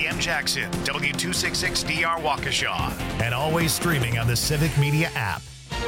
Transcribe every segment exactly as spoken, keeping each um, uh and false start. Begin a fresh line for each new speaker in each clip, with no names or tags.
Sam Jackson, W two sixty-six D R Waukesha, and always streaming on the Civic Media app.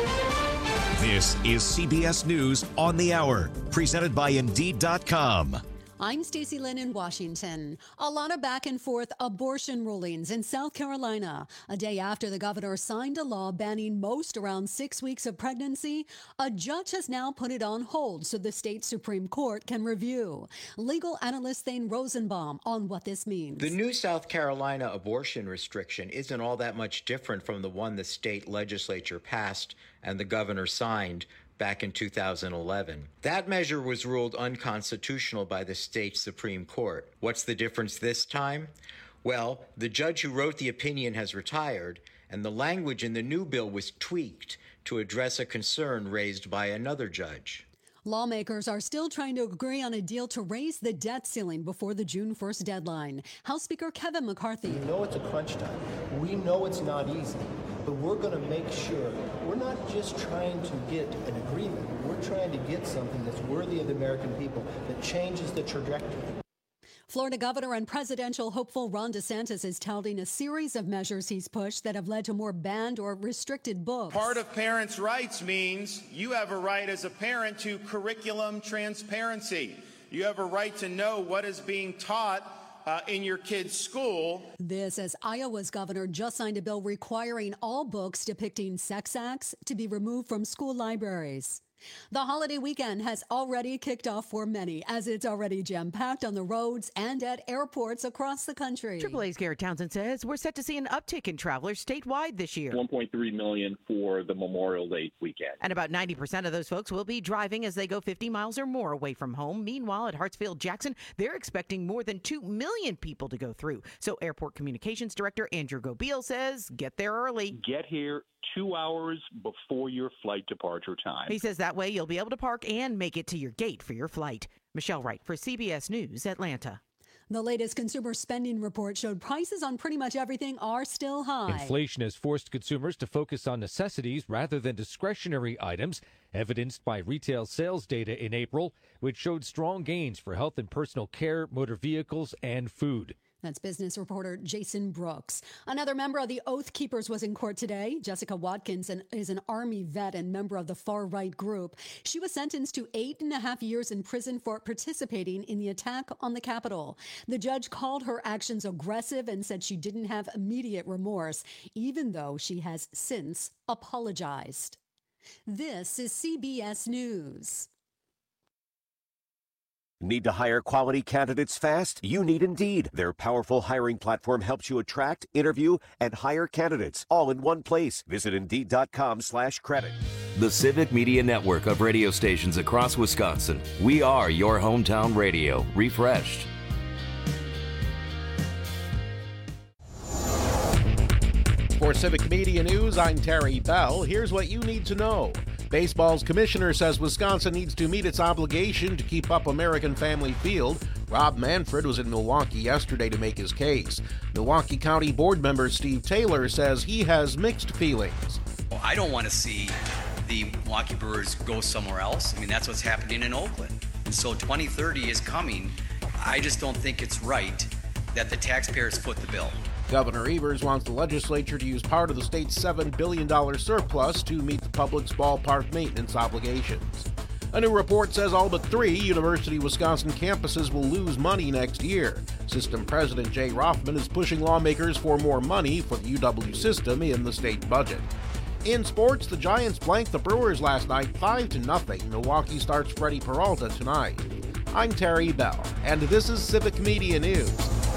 This is C B S News on the Hour, presented by Indeed dot com.
I'm Stacey Lynn in Washington. A lot of back and forth abortion rulings in South Carolina. A day after the governor signed a law banning most around six weeks of pregnancy, a judge has now put it on hold so the state Supreme Court can review. Legal analyst Thane Rosenbaum on what this means.
The new South Carolina abortion restriction isn't all that much different from the one the state legislature passed and the governor signed back in two thousand eleven. That measure was ruled unconstitutional by the state Supreme Court. What's the difference this time? Well, the judge who wrote the opinion has retired, and the language in the new bill was tweaked to address a concern raised by another judge.
Lawmakers are still trying to agree on a deal to raise the debt ceiling before the June first deadline. House Speaker Kevin McCarthy.
We know it's a crunch time. We know it's not easy, but we're going to make sure we're not just trying to get an agreement. We're trying to get something that's worthy of the American people, that changes the trajectory.
Florida Governor and presidential hopeful Ron DeSantis is touting a series of measures he's pushed that have led to more banned or restricted books.
Part of parents' rights means you have a right as a parent to curriculum transparency. You have a right to know what is being taught uh, in your kid's school.
This as Iowa's governor just signed a bill requiring all books depicting sex acts to be removed from school libraries. The holiday weekend has already kicked off for many, as it's already jam-packed on the roads and at airports across the country.
Triple A's Garrett Townsend says we're set to see an uptick in travelers statewide this year.
one point three million for the Memorial Day weekend.
And about ninety percent of those folks will be driving as they go fifty miles or more away from home. Meanwhile, at Hartsfield-Jackson, they're expecting more than two million people to go through. So Airport Communications Director Andrew Gobeil says get there early.
Get here two hours before your flight departure time.
He says that way you'll be able to park and make it to your gate for your flight. Michelle Wright for C B S News, Atlanta.
The latest consumer spending report showed prices on pretty much everything are still high.
Inflation has forced consumers to focus on necessities rather than discretionary items, evidenced by retail sales data in April, which showed strong gains for health and personal care, motor vehicles, and food.
That's business reporter Jason Brooks. Another member of the Oath Keepers was in court today. Jessica Watkins is an Army vet and member of the far-right group. She was sentenced to eight and a half years in prison for participating in the attack on the Capitol. The judge called her actions aggressive and said she didn't have immediate remorse, even though she has since apologized. This is C B S News.
Need to hire quality candidates fast? You need Indeed. Their powerful hiring platform helps you attract, interview, and hire candidates all in one place. Visit Indeed.com slash credit.
The Civic Media Network of radio stations across Wisconsin. We are your hometown radio, refreshed.
For Civic Media News, I'm Terry Bell. Here's what you need to know. Baseball's commissioner says Wisconsin needs to meet its obligation to keep up American Family Field. Rob Manfred was in Milwaukee yesterday to make his case. Milwaukee County Board member Steve Taylor says he has mixed feelings.
I don't want to see the Milwaukee Brewers go somewhere else. I mean, that's what's happening in Oakland. And so twenty thirty is coming. I just don't think it's right that the taxpayers foot the bill.
Governor Evers wants the legislature to use part of the state's seven billion dollars surplus to meet the public's ballpark maintenance obligations. A new report says all but three University of Wisconsin campuses will lose money next year. System President Jay Rothman is pushing lawmakers for more money for the U W system in the state budget. In sports, the Giants blanked the Brewers last night five to nothing. Milwaukee starts Freddie Peralta tonight. I'm Terry Bell, and this is Civic Media News.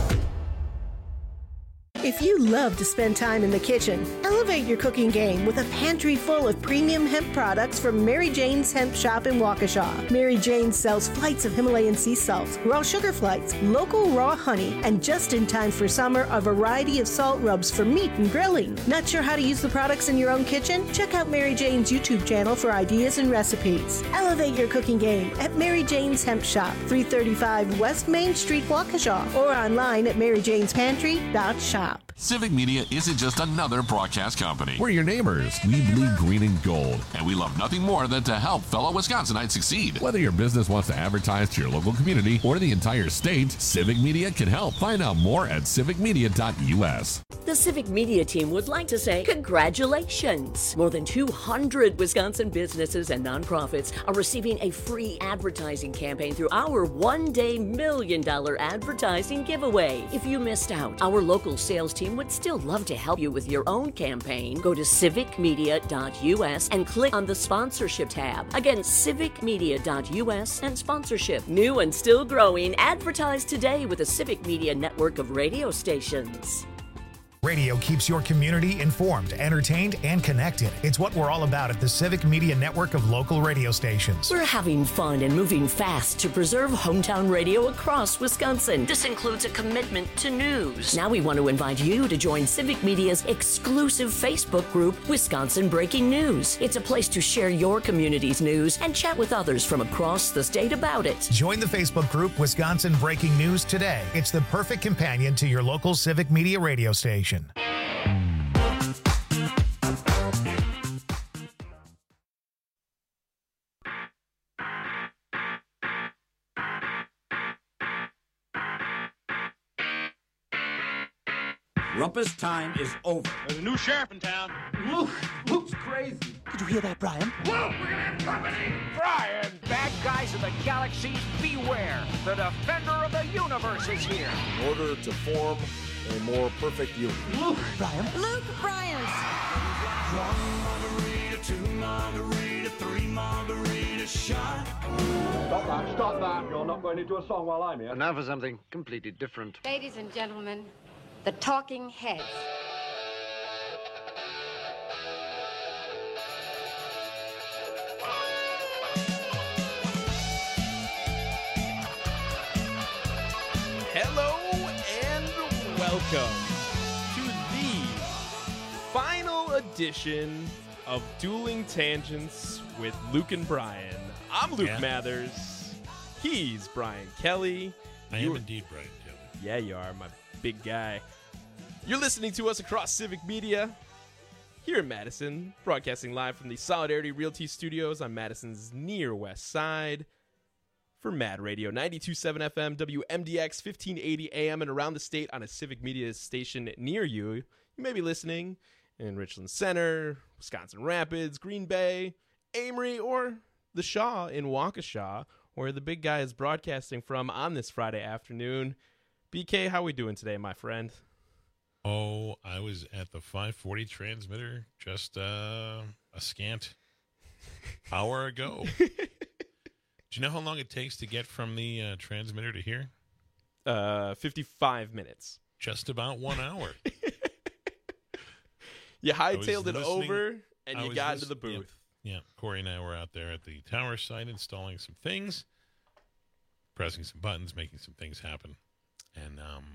If you love to spend time in the kitchen, elevate your cooking game with a pantry full of premium hemp products from Mary Jane's Hemp Shop in Waukesha. Mary Jane sells flights of Himalayan sea salt, raw sugar flights, local raw honey, and just in time for summer, a variety of salt rubs for meat and grilling. Not sure how to use the products in your own kitchen? Check out Mary Jane's YouTube channel for ideas and recipes. Elevate your cooking game at Mary Jane's Hemp Shop, three thirty-five West Main Street, Waukesha, or online at mary janes pantry dot shop. app.
Civic Media isn't just another broadcast company.
We're your neighbors. We bleed green and gold.
And we love nothing more than to help fellow Wisconsinites succeed.
Whether your business wants to advertise to your local community or the entire state, Civic Media can help. Find out more at civic media dot u s.
The Civic Media team would like to say congratulations. More than two hundred Wisconsin businesses and nonprofits are receiving a free advertising campaign through our one-day million dollar advertising giveaway. If you missed out, our local sales team would still love to help you with your own campaign. Go to civic media dot u s and click on the sponsorship tab. Again, civic media dot u s and sponsorship. New and still growing. Advertise today with the Civic Media network of radio stations.
Radio keeps your community informed, entertained, and connected. It's what we're all about at the Civic Media network of local radio stations.
We're having fun and moving fast to preserve hometown radio across Wisconsin. This includes a commitment to news. Now we want to invite you to join Civic Media's exclusive Facebook group, Wisconsin Breaking News. It's a place to share your community's news and chat with others from across the state about it.
Join the Facebook group, Wisconsin Breaking News today. It's the perfect companion to your local Civic Media radio station.
Rumpus time is over.
There's a new sheriff in town.
Luke, Luke's crazy.
Did you hear that, Brian?
Luke, we're gonna have company!
Brian! Bad guys of the galaxies, beware! The defender of the universe is here!
In order to form a more perfect union.
Luke! Brian?
Luke Bryant!
One margarita, two margarita, three margarita shot.
Stop that, stop that. You're not going into a song while I'm here.
And now for something completely different.
Ladies and gentlemen, the Talking Heads.
Hello and welcome to the final edition of Dueling Tangents with Luke and Brian. I'm Luke
yeah.
Mathers. He's Brian Kelly.
I
you
am
are,
indeed Brian Kelly.
Yeah, you are, my big guy. You're listening to us across Civic Media here in Madison, broadcasting live from the Solidarity Realty Studios on Madison's near west side. For Mad Radio, ninety-two point seven F M, W M D X, fifteen eighty A M, and around the state on a Civic Media station near you. You may be listening in Richland Center, Wisconsin Rapids, Green Bay, Amory, or the Shaw in Waukesha, where the big guy is broadcasting from on this Friday afternoon. B K, how we doing today, my friend?
Oh, I was at the five forty transmitter just uh, a scant hour ago. Do you know how long it takes to get from the uh, transmitter to here?
Uh, fifty-five minutes.
Just about one hour.
You hightailed it over, and
I
you got
listen-
into the booth.
Yeah, yeah, Corey and I were out there at the tower site installing some things, pressing some buttons, making some things happen. And um,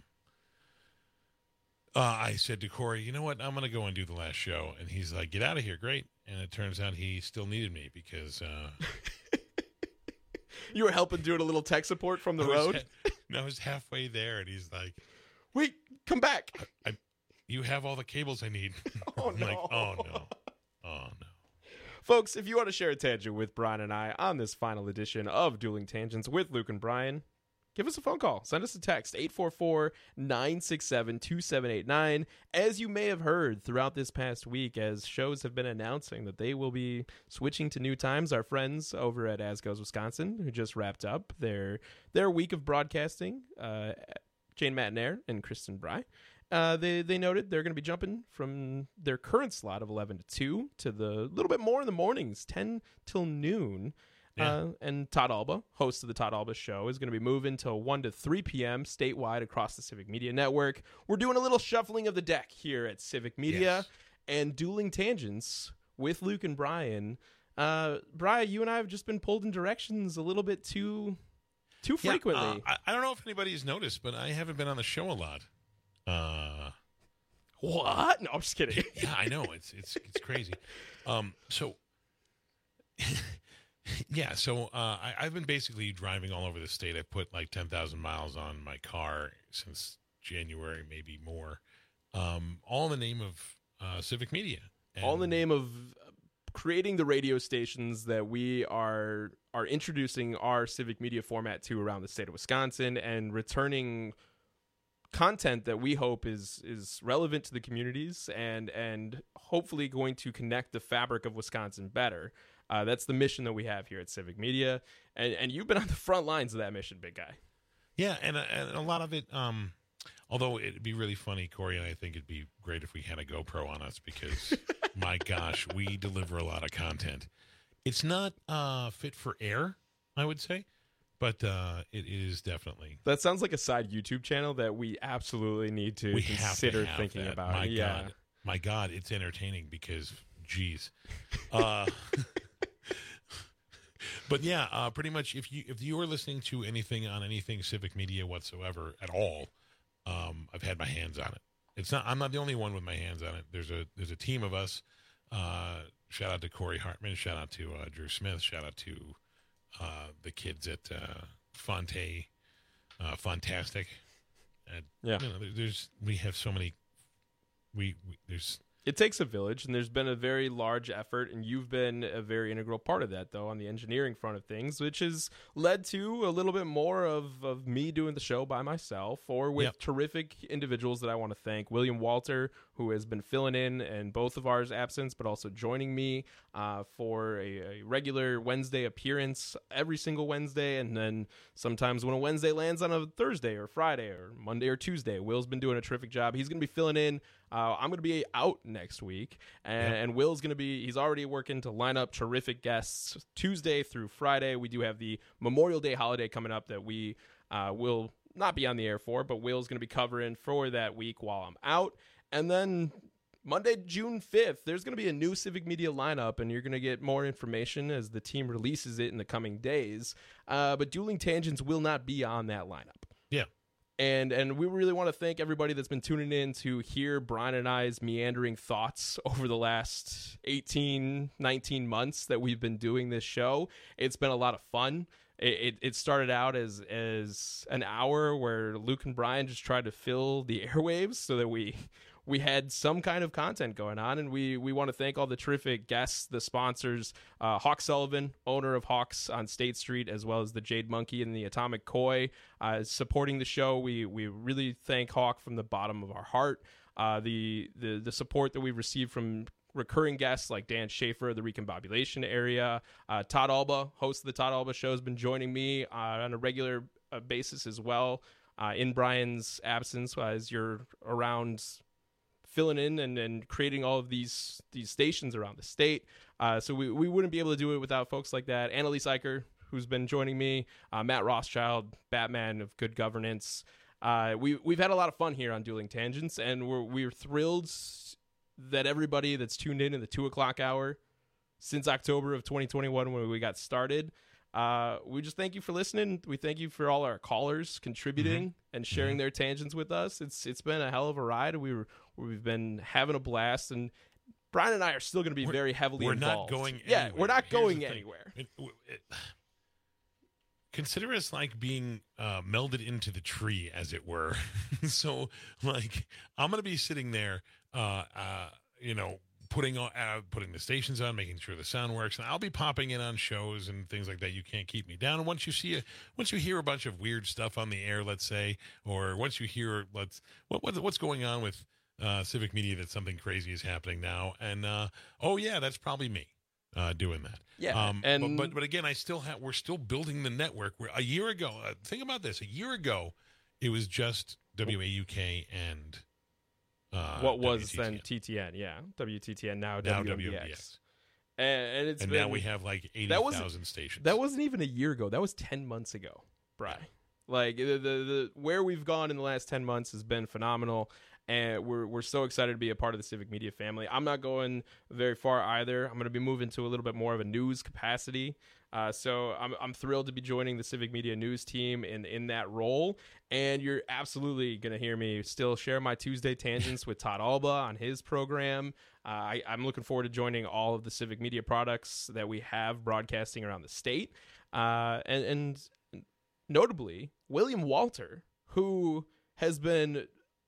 uh, I said to Corey, you know what? I'm going to go and do the last show. And he's like, get out of here. Great. And it turns out he still needed me because... Uh,
You were helping doing a little tech support from the
I was
road?
ha- no, I was halfway there, and he's like,
wait, come back.
I, I, you have all the cables I need.
Oh,
I'm
no.
like, oh, no. Oh, no.
Folks, if you want to share a tangent with Brian and I on this final edition of Dueling Tangents with Luke and Brian, give us a phone call. Send us a text, eight four four, nine six seven, two seven eight nine. As you may have heard throughout this past week, as shows have been announcing that they will be switching to new times, our friends over at As Goes Wisconsin, who just wrapped up their their week of broadcasting, uh, Jane Matnair and Kristen Bry, uh, they, they noted they're going to be jumping from their current slot of eleven to two to the little bit more in the mornings, ten till noon.
Yeah.
Uh, and Todd Alba, host of the Todd Alba Show, is going to be moving to one to three p.m. statewide across the Civic Media Network. We're doing a little shuffling of the deck here at Civic Media
Yes.
and Dueling Tangents with Luke and Brian. Uh, Brian, you and I have just been pulled in directions a little bit too too
Yeah,
frequently.
uh, I, I don't know if anybody's noticed, but I haven't been on the show a lot. Uh,
what? No, I'm just kidding.
yeah, I know. It's it's it's crazy. Um, so... Yeah, so uh, I, I've been basically driving all over the state. I put like ten thousand miles on my car since January, maybe more. um, all in the name of uh, civic media. And
all in the name of creating the radio stations that we are are introducing our civic media format to around the state of Wisconsin, and returning content that we hope is is relevant to the communities and and hopefully going to connect the fabric of Wisconsin better. Uh, that's the mission that we have here at Civic Media, and and you've been on the front lines of that mission, big guy.
Yeah, and, and a lot of it, um, although it'd be really funny, Corey, and I think it'd be great if we had a GoPro on us because, my gosh, we deliver a lot of content. It's not uh, fit for air, I would say, but uh, it is definitely.
That sounds like a side YouTube channel that we absolutely need to
we
consider
have to have
thinking
that.
about.
My
yeah.
God, my God, it's entertaining because, geez. Uh, But yeah, uh, pretty much if you if you are listening to anything on anything civic media whatsoever at all, um, I've had my hands on it. It's not I'm not the only one with my hands on it. There's a there's a team of us. Uh, shout out to Corey Hartman. Shout out to uh, Drew Smith. Shout out to uh, the kids at uh, Fonte, uh, Fantastic. And,
yeah,
you know, there, there's we have so many. We, we there's.
It takes a village, and there's been a very large effort, and you've been a very integral part of that, though, on the engineering front of things, which has led to a little bit more of, of me doing the show by myself, or with
Yep.
terrific individuals that I want to thank. William Walter, who has been filling in in both of our absence, but also joining me uh, for a, a regular Wednesday appearance every single Wednesday, and then sometimes when a Wednesday lands on a Thursday or Friday or Monday or Tuesday. Will's been doing a terrific job. He's going to be filling in. Uh, I'm going to be out next week, and,
Yep.
and Will's going to be, he's already working to line up terrific guests Tuesday through Friday. We do have the Memorial Day holiday coming up that we uh, will not be on the air for, but Will's going to be covering for that week while I'm out. And then Monday, June fifth, there's going to be a new Civic Media lineup, and you're going to get more information as the team releases it in the coming days. Uh, but Dueling Tangents will not be on that lineup.
Yeah.
And and we really want to thank everybody that's been tuning in to hear Brian and I's meandering thoughts over the last eighteen, nineteen months that we've been doing this show. It's been a lot of fun. It, it, it started out as as an hour where Luke and Brian just tried to fill the airwaves so that we we had some kind of content going on, and we we want to thank all the terrific guests, the sponsors, uh, Hawk Sullivan, owner of Hawks on State Street, as well as the Jade Monkey and the Atomic Koi, uh, supporting the show. We we really thank Hawk from the bottom of our heart. Uh, the the the support that we've received from recurring guests like Dan Schaefer of the Recombobulation area, uh, Todd Alba, host of the Todd Alba Show, has been joining me uh, on a regular uh, basis as well. Uh, in Brian's absence, uh, as you're around filling in and, and creating all of these these stations around the state. Uh, so we, we wouldn't be able to do it without folks like that. Annalise Eicher, who's been joining me, uh, Matt Rothschild, Batman of Good Governance. Uh, we, we've had a lot of fun here on Dueling Tangents, and we're, we're thrilled that everybody that's tuned in in the two o'clock hour since October of twenty twenty-one when we got started, uh, we just thank you for listening. We thank you for all our callers contributing mm-hmm. and sharing mm-hmm. their tangents with us. It's It's been a hell of a ride. We were, we've been having a blast, and Brian and I are still going to be
we're,
very heavily
we're
involved.
We're not going
Yeah,
anywhere.
we're not
Here's
going anywhere.
It, it, consider us like being uh, melded into the tree, as it were. So, like, I'm going to be sitting there, uh, uh, you know, putting on, uh, putting the stations on, making sure the sound works, and I'll be popping in on shows and things like that. You can't keep me down. And once you see a, once you hear a bunch of weird stuff on the air, let's say, or once you hear let's what, what what's going on with uh, Civic Media, that something crazy is happening now, and uh, oh yeah, that's probably me uh, doing that.
Yeah,
um,
and
but, but but again, I still have we're still building the network. We're, a year ago, uh, think about this. A year ago, it was just W A U K and. Uh,
what was
W T T N.
then T T N, yeah, W T T N, now,
now
W M D X.
W M D X.
And, and it's
and
been,
now we have like eighty thousand stations.
That wasn't even a year ago. That was ten months ago, Bri. Like the, the the where we've gone in the last ten months has been phenomenal, and we're we're so excited to be a part of the Civic Media family. I'm not going very far either. I'm going to be moving to a little bit more of a news capacity. Uh, so I'm I'm thrilled to be joining the Civic Media News team in, in that role, and you're absolutely going to hear me still share my Tuesday tangents with Todd Alba on his program. Uh, I, I'm looking forward to joining all of the Civic Media products that we have broadcasting around the state, uh, and, and notably William Walter, who has been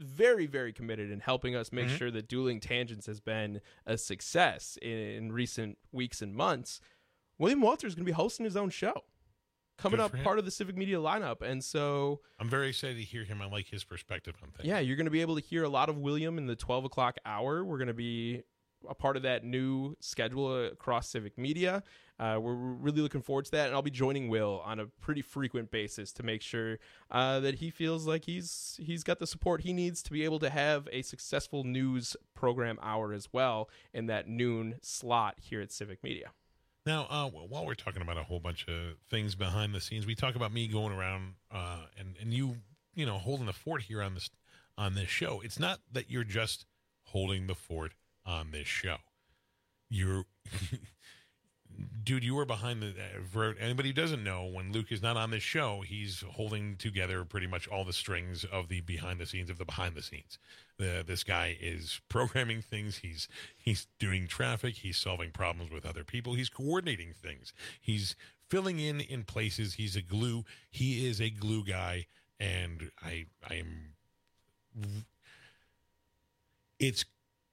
very, very committed in helping us make
Mm-hmm.
sure that Dueling Tangents has been a success in, in recent weeks and months. William Walter is going to be hosting his own show, coming
Good
up
for him.
part of the Civic Media lineup. And so,
I'm very excited to hear him. I like his perspective on things.
yeah, you're going to be able to hear a lot of William in the twelve o'clock hour. We're going to be a part of that new schedule across Civic Media. Uh, we're really looking forward to that, and I'll be joining Will on a pretty frequent basis to make sure uh, that he feels like he's he's got the support he needs to be able to have a successful news program hour as well in that noon slot here at Civic Media.
Now, uh, while we're talking about a whole bunch of things behind the scenes, we talk about me going around uh, and and you you know holding the fort here on this on this show. It's not that you're just holding the fort on this show. You're dude, you were behind the uh, for anybody who doesn't know, when Luke is not on this show, he's holding together pretty much all the strings of the behind the scenes of the behind the scenes. The, this guy is programming things. He's he's doing traffic. He's solving problems with other people. He's coordinating things. He's filling in in places. He's a glue. He is a glue guy, and I I am. It's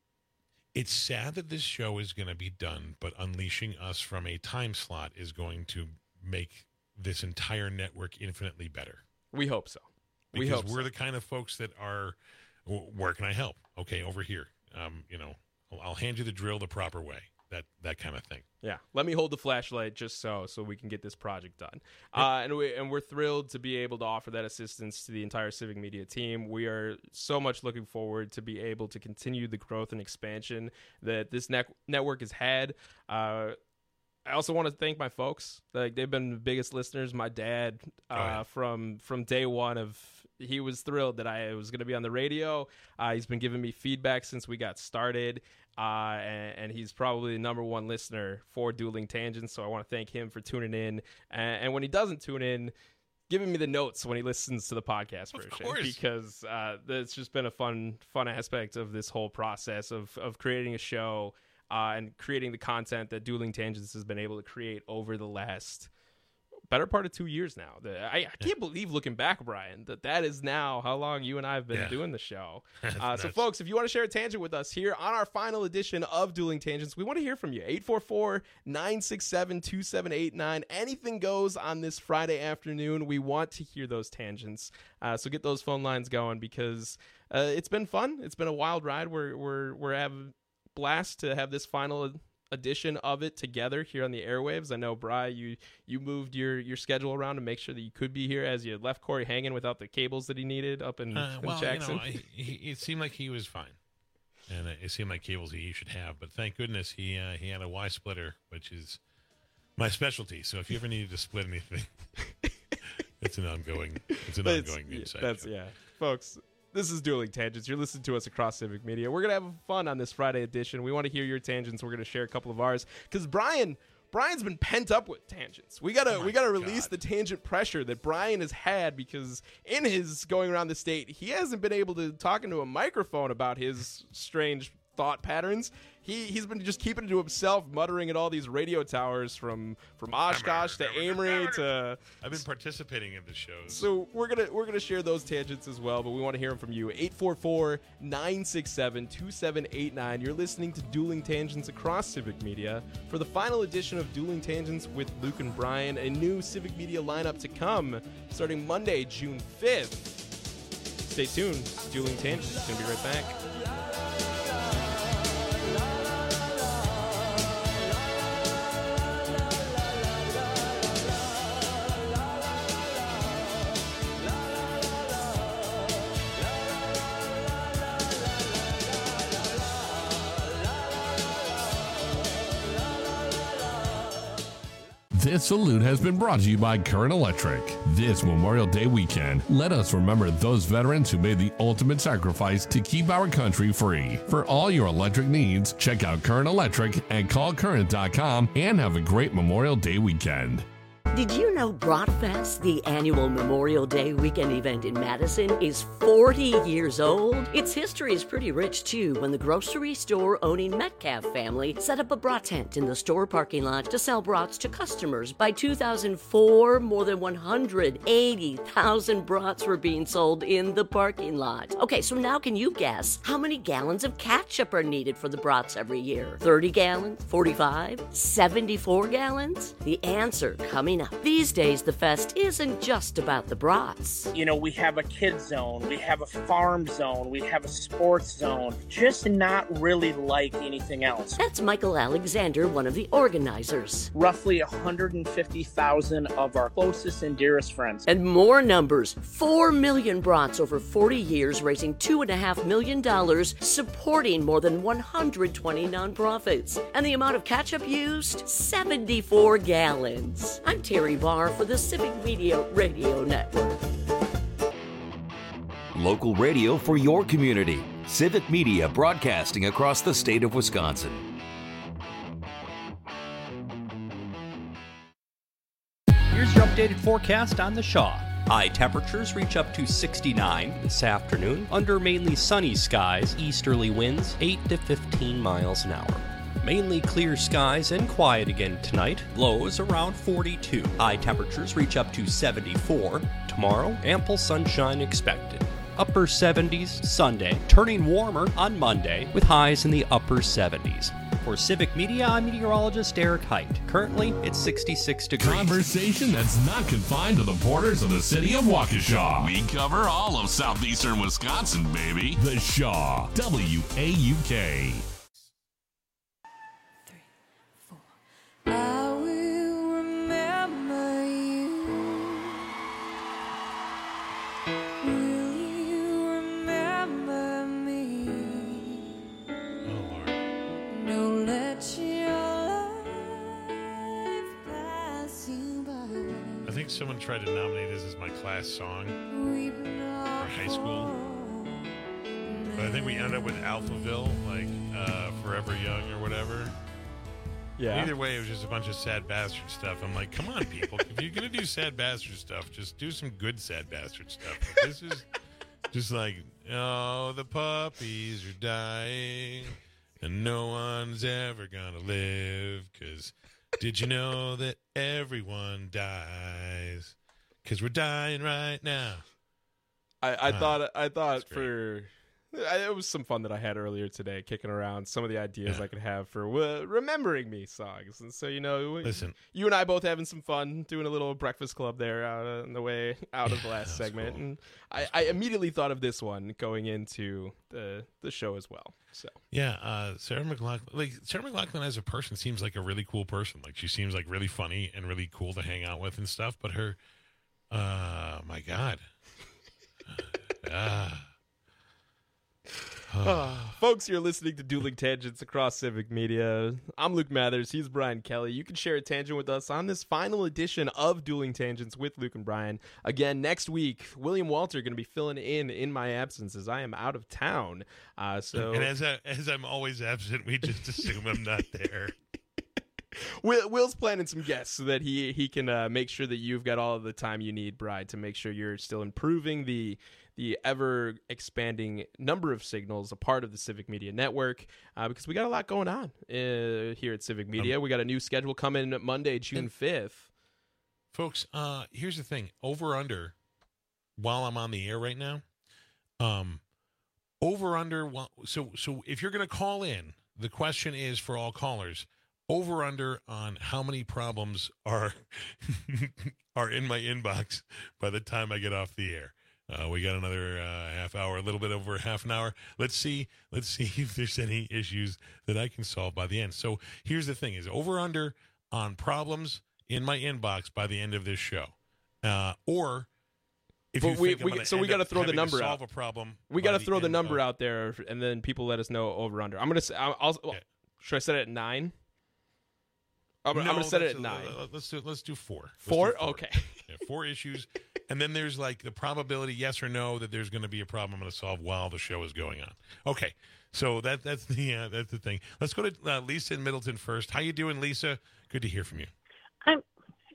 it's sad that this show is going to be done, but unleashing us from a time slot is going to make this entire network infinitely better.
We hope so.
Because
we hope
we're
so.
the kind of folks that are, where can I help? Okay, over here. Um, you know, I'll, I'll hand you the drill the proper way. That that kind of thing.
Yeah, let me hold the flashlight just so so we can get this project done. Uh, and we and we're thrilled to be able to offer that assistance to the entire Civic Media team. We are so much looking forward to be able to continue the growth and expansion that this net- network has had. Uh, I also want to thank my folks. Like, they've been the biggest listeners. My dad, uh, oh, yeah. from from day one of. He was thrilled that I was going to be on the radio. Uh, he's been giving me feedback since we got started, uh, and, and he's probably the number one listener for Dueling Tangents, so I want to thank him for tuning in. And, and when he doesn't tune in, giving me the notes when he listens to the podcast version.
Of course.
Because uh, it's just been a fun fun aspect of this whole process of, of creating a show uh, and creating the content that Dueling Tangents has been able to create over the last better part of two years now. The, I, I can't yeah. believe, looking back, Brian, that that is now how long you and I have been yeah. doing the show. Uh, so, folks, if you want to share a tangent with us here on our final edition of Dueling Tangents, we want to hear from you. eight four four, nine six seven, two seven eight nine. Anything goes on this Friday afternoon. We want to hear those tangents. Uh, so get those phone lines going, because uh, it's been fun. It's been a wild ride. We're, we're, we're having a blast to have this final edition of it together here on the airwaves. I know, Bri, you you moved your your schedule around to make sure that you could be here, as you left Corey hanging without the cables that he needed up in,
uh,
in
well,
Jackson.
You know, I, he, it seemed like he was fine, and it seemed like cables he should have. But thank goodness he uh, he had a Y splitter, which is my specialty. So if you ever needed to split anything, it's an ongoing it's an
but
ongoing
it's,
inside
That's
joke.
yeah, folks. This is Dueling Tangents. You're listening to us across Civic Media. We're going to have fun on this Friday edition. We want to hear your tangents. We're going to share a couple of ours, because Brian, Brian's been pent up with tangents. We got to
oh
we got to release
God.
the tangent pressure that Brian has had, because in his going around the state, he hasn't been able to talk into a microphone about his strange thought patterns. He, he's been just keeping it to himself, muttering at all these radio towers from, from Oshkosh to Amory to...
I've been participating in the shows.
So we're gonna we're gonna share those tangents as well, but we want to hear them from you. eight four four, nine six seven, two seven eight nine. You're listening to Dueling Tangents across Civic Media for the final edition of Dueling Tangents with Luke and Brian. A new Civic Media lineup to come starting Monday, June fifth. Stay tuned. Dueling Tangents. Gonna be right back.
This salute has been brought to you by Current Electric. This Memorial Day weekend, let us remember those veterans who made the ultimate sacrifice to keep our country free. For all your electric needs, check out Current Electric at call current dot com and have a great Memorial Day weekend.
Did you know Bratfest, the annual Memorial Day weekend event in Madison, is forty years old? Its history is pretty rich, too, when the grocery store-owning Metcalf family set up a brat tent in the store parking lot to sell brats to customers. By two thousand four, more than one hundred eighty thousand brats were being sold in the parking lot. Okay, so now can you guess how many gallons of ketchup are needed for the brats every year? thirty gallons? forty-five? seventy-four gallons? The answer coming up. These days, the fest isn't just about the brats.
You know, we have a kids zone, we have a farm zone, we have a sports zone, just not really like anything else.
That's Michael Alexander, one of the organizers.
Roughly one hundred fifty thousand of our closest and dearest friends.
And more numbers. Four million brats over forty years, raising two and a half million dollars, supporting more than one hundred twenty nonprofits. And the amount of ketchup used? seventy-four gallons. I'm Terry Barr for the Civic Media Radio Network.
Local radio for your community. Civic Media broadcasting across the state of Wisconsin.
Here's your updated forecast on the Shaw. High temperatures reach up to sixty-nine this afternoon under mainly sunny skies, easterly winds eight to fifteen miles an hour. Mainly clear skies and quiet again tonight. Lows around forty-two. High temperatures reach up to seventy-four. Tomorrow, ample sunshine expected. Upper seventies Sunday, turning warmer on Monday with highs in the upper seventies. For Civic Media, I'm meteorologist Eric Height. Currently, it's sixty-six degrees.
Conversation that's not confined to the borders of the city of Waukesha.
We cover all of southeastern Wisconsin, baby.
The Shaw, W A U K.
I will remember you. Will you remember me?
Oh, Lord.
Don't let your life pass you by.
I think someone tried to nominate this as my class song for high school. But I think we ended up with Alphaville, like uh, Forever Young or whatever.
Yeah.
Either way, it was just a bunch of sad bastard stuff. I'm like, come on, people. If you're going to do sad bastard stuff, just do some good sad bastard stuff. Like, this is just like, oh, the puppies are dying, and no one's ever going to live. Because did you know that everyone dies? Because we're dying right now.
I, I
Uh,
thought I thought for I, it was some fun that I had earlier today, kicking around some of the ideas
Yeah.
I could have for uh, remembering me songs. And so, you know,
Listen.
you and I both having some fun doing a little breakfast club there out on the way out of the last
that was
segment.
cool.
And I, I immediately thought of this one going into the the show as well. So
Yeah, uh, Sarah McLachlan. Like Sarah McLachlan as a person seems like a really cool person. Like she seems like really funny and really cool to hang out with and stuff. But her, uh, my God, ah.
Ah, folks, you're listening to Dueling Tangents across Civic Media. I'm Luke Mathers. He's Brian Kelly. You can share a tangent with us on this final edition of Dueling Tangents with Luke and Brian. Again, next week, William Walter going to be filling in in my absence as I am out of town. Uh, so,
And as I, as I'm always absent, we just assume I'm not there.
Will, Will's planning some guests so that he he can uh, make sure that you've got all of the time you need, Brian, to make sure you're still improving the the ever expanding number of signals, a part of the Civic Media Network, uh, because we got a lot going on uh, here at Civic Media.
Um,
we got a new schedule coming Monday, June fifth.
Folks, uh, here's the thing. Over under, while I'm on the air right now, um, over under. While, so so if you're going to call in, the question is for all callers. Over under on how many problems are are in my inbox by the time I get off the air. Uh, we got another uh, half hour, a little bit over half an hour. Let's see. Let's see if there's any issues that I can solve by the end. So here's the thing: is over under on problems in my inbox by the end of this show, uh, or if
But
you
we,
think I'm
we,
gonna
so we
end
got to
up
throw the
having to
number
solve
out.
a problem.
We
by
got to throw the
end
number
of-
out there, and then people let us know over under. I'm gonna. s- I'll. I'll
Okay.
Should I set it at nine? I'm,
No,
I'm gonna set it
that's-
at nine.
uh, Let's do let's do four. Let's do
Four? Okay.
Yeah, four issues, and then there's like the probability, yes or no, that there's going to be a problem I'm going to solve while the show is going on. Okay, so that that's the uh, that's the thing. Let's go to uh, Lisa in Middleton first. How you doing, Lisa? Good to hear from you.
I'm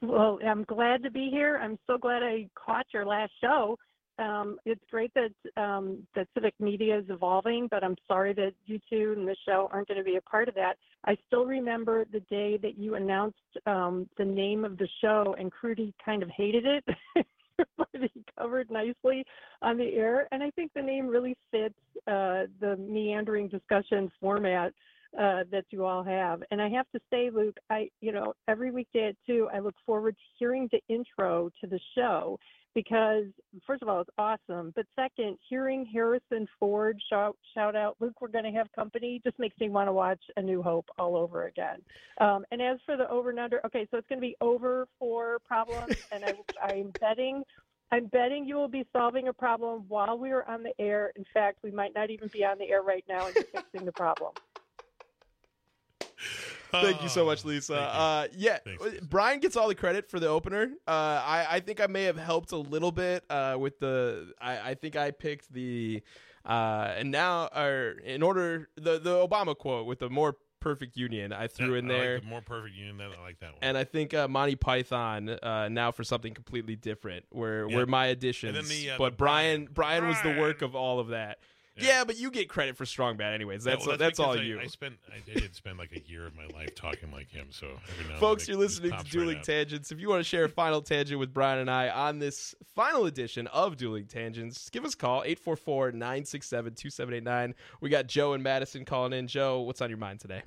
Well, I'm glad to be here. I'm so glad I caught your last show. Um, it's great that um, that Civic Media is evolving, but I'm sorry that you two and the show aren't going to be a part of that. I still remember the day that you announced um, the name of the show, and Crudy kind of hated it, but he covered nicely on the air. And I think the name really fits uh, the meandering discussion format uh, that you all have. And I have to say, Luke, I, you know, every weekday at two, I look forward to hearing the intro to the show. Because, first of all, it's awesome. But second, hearing Harrison Ford shout, shout out, Luke, we're going to have company, just makes me want to watch A New Hope all over again. Um, and as for the over and under, okay, so it's going to be over for problems. And I, I'm betting I'm betting you will be solving a problem while we are on the air. In fact, we might not even be on the air right now and you're fixing the problem.
Thank you so much, Lisa. Uh, yeah, Thanks, Brian gets all the credit for the opener. Uh, I, I think I may have helped a little bit uh, with the. I, I think I picked the, uh, and now, or in order the the Obama quote with the more perfect union. I threw
yeah,
in there
I like the more perfect union. I like that one.
And I think uh, Monty Python uh, now for something completely different. Where
yeah.
where my additions,
the, uh,
but
the
Brian, Brian
Brian
was the work of all of that. Yeah. yeah, but you get credit for Strong Bad anyways. That's
yeah, well,
that's,
that's
all
I,
you.
I spent I did spend like a year of my life talking like him. So every now
folks,
and
you're
then
listening to Dueling
right
Tangents. If you want to share a final tangent with Brian and I on this final edition of Dueling Tangents, give us a call eight four four, nine six seven, two seven eight nine. We got Joe and Madison calling in. Joe, what's on your mind today?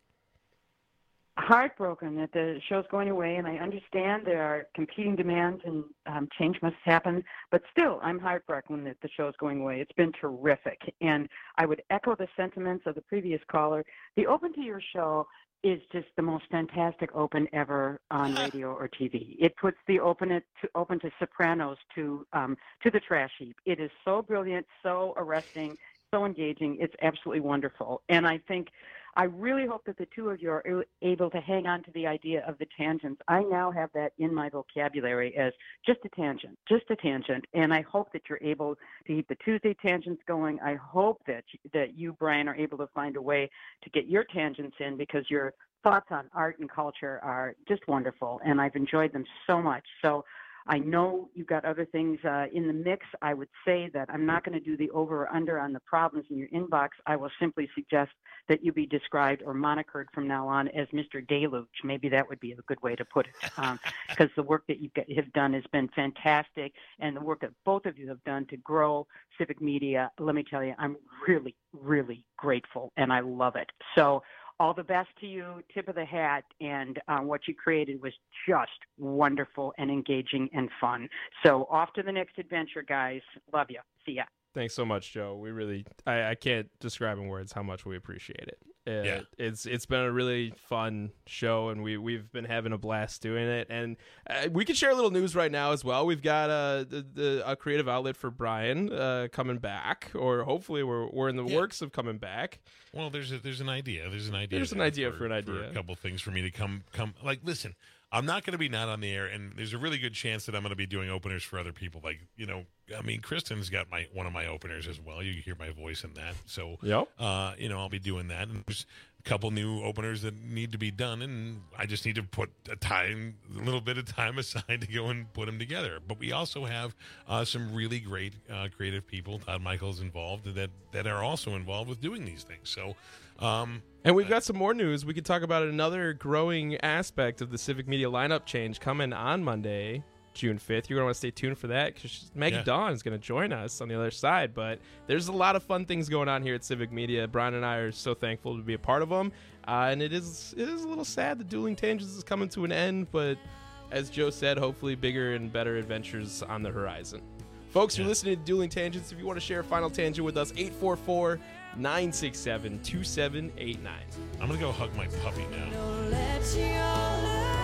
Heartbroken that the show's going away, and I understand there are competing demands and um, change must happen, but still, I'm heartbroken that the show's going away. It's been terrific, and I would echo the sentiments of the previous caller. The open to your show is just the most fantastic open ever on radio or T V. It puts the open it to open to Sopranos to um, to the trash heap. It is so brilliant, so arresting, so engaging. It's absolutely wonderful, and I think. I really hope that the two of you are able to hang on to the idea of the tangents. I now have that in my vocabulary as just a tangent, just a tangent, and I hope that you're able to keep the Tuesday tangents going. I hope that that you, Brian, are able to find a way to get your tangents in because your thoughts on art and culture are just wonderful, and I've enjoyed them so much. So I know you've got other things uh, in the mix. I would say that I'm not going to do the over or under on the problems in your inbox. I will simply suggest that you be described or monikered from now on as Mister Deluge. Maybe that would be a good way to put it, because um, the work that you have done has been fantastic, and the work that both of you have done to grow Civic Media, let me tell you, I'm really, really grateful, and I love it. So all the best to you, tip of the hat, and uh, what you created was just wonderful and engaging and fun. So off to the next adventure, guys. Love you. See ya.
Thanks so much, Joe. We really, I, I can't describe in words how much we appreciate it. it.
Yeah.
It's It's been a really fun show, and we, we've been having a blast doing it. And uh, we can share a little news right now as well. We've got uh, the, the, a creative outlet for Brian uh, coming back, or hopefully we're, we're in the yeah. works of coming back.
Well, there's a, there's an idea. There's an idea.
There's an idea for, for an idea.
For a couple things for me to come come. Like, listen, I'm not going to be not on the air, and there's a really good chance that I'm going to be doing openers for other people. Like, you know, I mean, Kristen's got my one of my openers as well. You can hear my voice in that. So,
yep.
uh, you know, I'll be doing that. And there's a couple new openers that need to be done, and I just need to put a time, a little bit of time aside to go and put them together. But we also have uh, some really great uh, creative people. Todd Michael's involved that that are also involved with doing these things. So. Um,
and we've got some more news. We could talk about another growing aspect of the Civic Media lineup change coming on Monday, June fifth. You're going to want to stay tuned for that because Maggie
yeah.
Dawn is going to join us on the other side. But there's a lot of fun things going on here at Civic Media. Brian and I are so thankful to be a part of them. Uh, and it is it is a little sad that Dueling Tangents is coming to an end. But as Joe said, hopefully bigger and better adventures on the horizon. Folks, yeah. you're listening to Dueling Tangents. If you want to share a final tangent with us, eight four four, nine six seven, two seven eight nine.
I'm going to go hug my puppy now.
Don't let your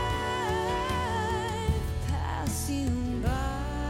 life pass you by.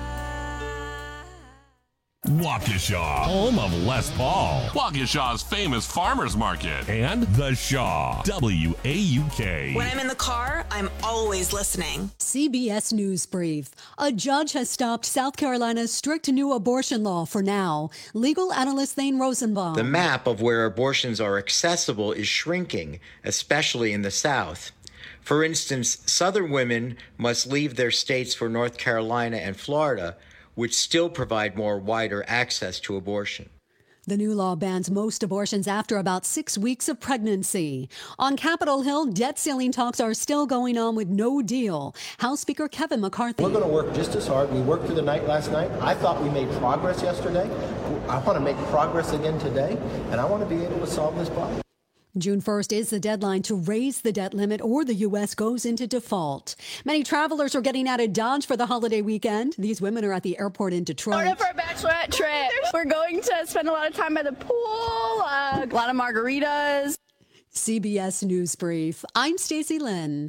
Waukesha, home of Les Paul, Waukesha's famous farmers market, and The Shaw, W A U K.
When I'm in the car, I'm always listening.
C B S News Brief. A judge has stopped South Carolina's strict new abortion law for now. Legal analyst Thane Rosenbaum.
The map of where abortions are accessible is shrinking, especially in the South. For instance, Southern women must leave their states for North Carolina and Florida, which still provide more wider access to abortion.
The new law bans most abortions after about six weeks of pregnancy. On Capitol Hill, debt ceiling talks are still going on with no deal. House Speaker Kevin McCarthy.
We're going to work just as hard. We worked through the night last night. I thought we made progress yesterday. I want to make progress again today, and I want to be able to solve this problem.
June first is the deadline to raise the debt limit or the U S goes into default. Many travelers are getting out of Dodge for the holiday weekend. These women are at the airport in Detroit.
Going for a bachelorette trip. We're going to spend a lot of time by the pool, uh, a lot of margaritas.
C B S News Brief. I'm Stacey Lynn.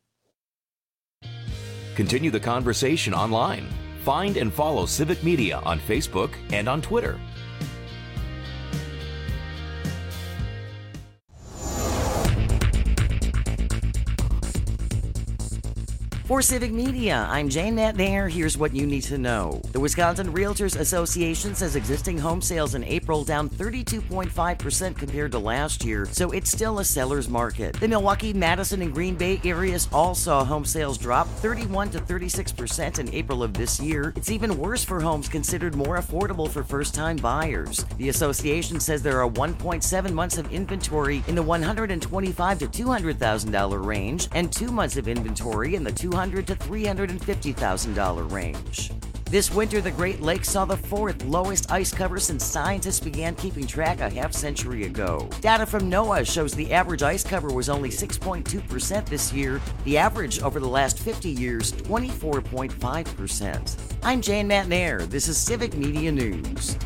Continue the conversation online. Find and follow Civic Media on Facebook and on Twitter.
For Civic Media, I'm Jane McNair. Here's what you need to know. The Wisconsin Realtors Association says existing home sales in April down thirty-two point five percent compared to last year, so it's still a seller's market. The Milwaukee, Madison, and Green Bay areas all saw home sales drop thirty-one to thirty-six percent in April of this year. It's even worse for homes considered more affordable for first-time buyers. The association says there are one point seven months of inventory in the one hundred twenty-five thousand to two hundred thousand dollars range and two months of inventory in the two hundred thousand dollars to three hundred fifty thousand dollars range. This winter, the Great Lakes saw the fourth lowest ice cover since scientists began keeping track a half century ago. Data from NOAA shows the average ice cover was only six point two percent this year. The average over the last fifty years, twenty-four point five percent. I'm Jane McNair. This is Civic Media News.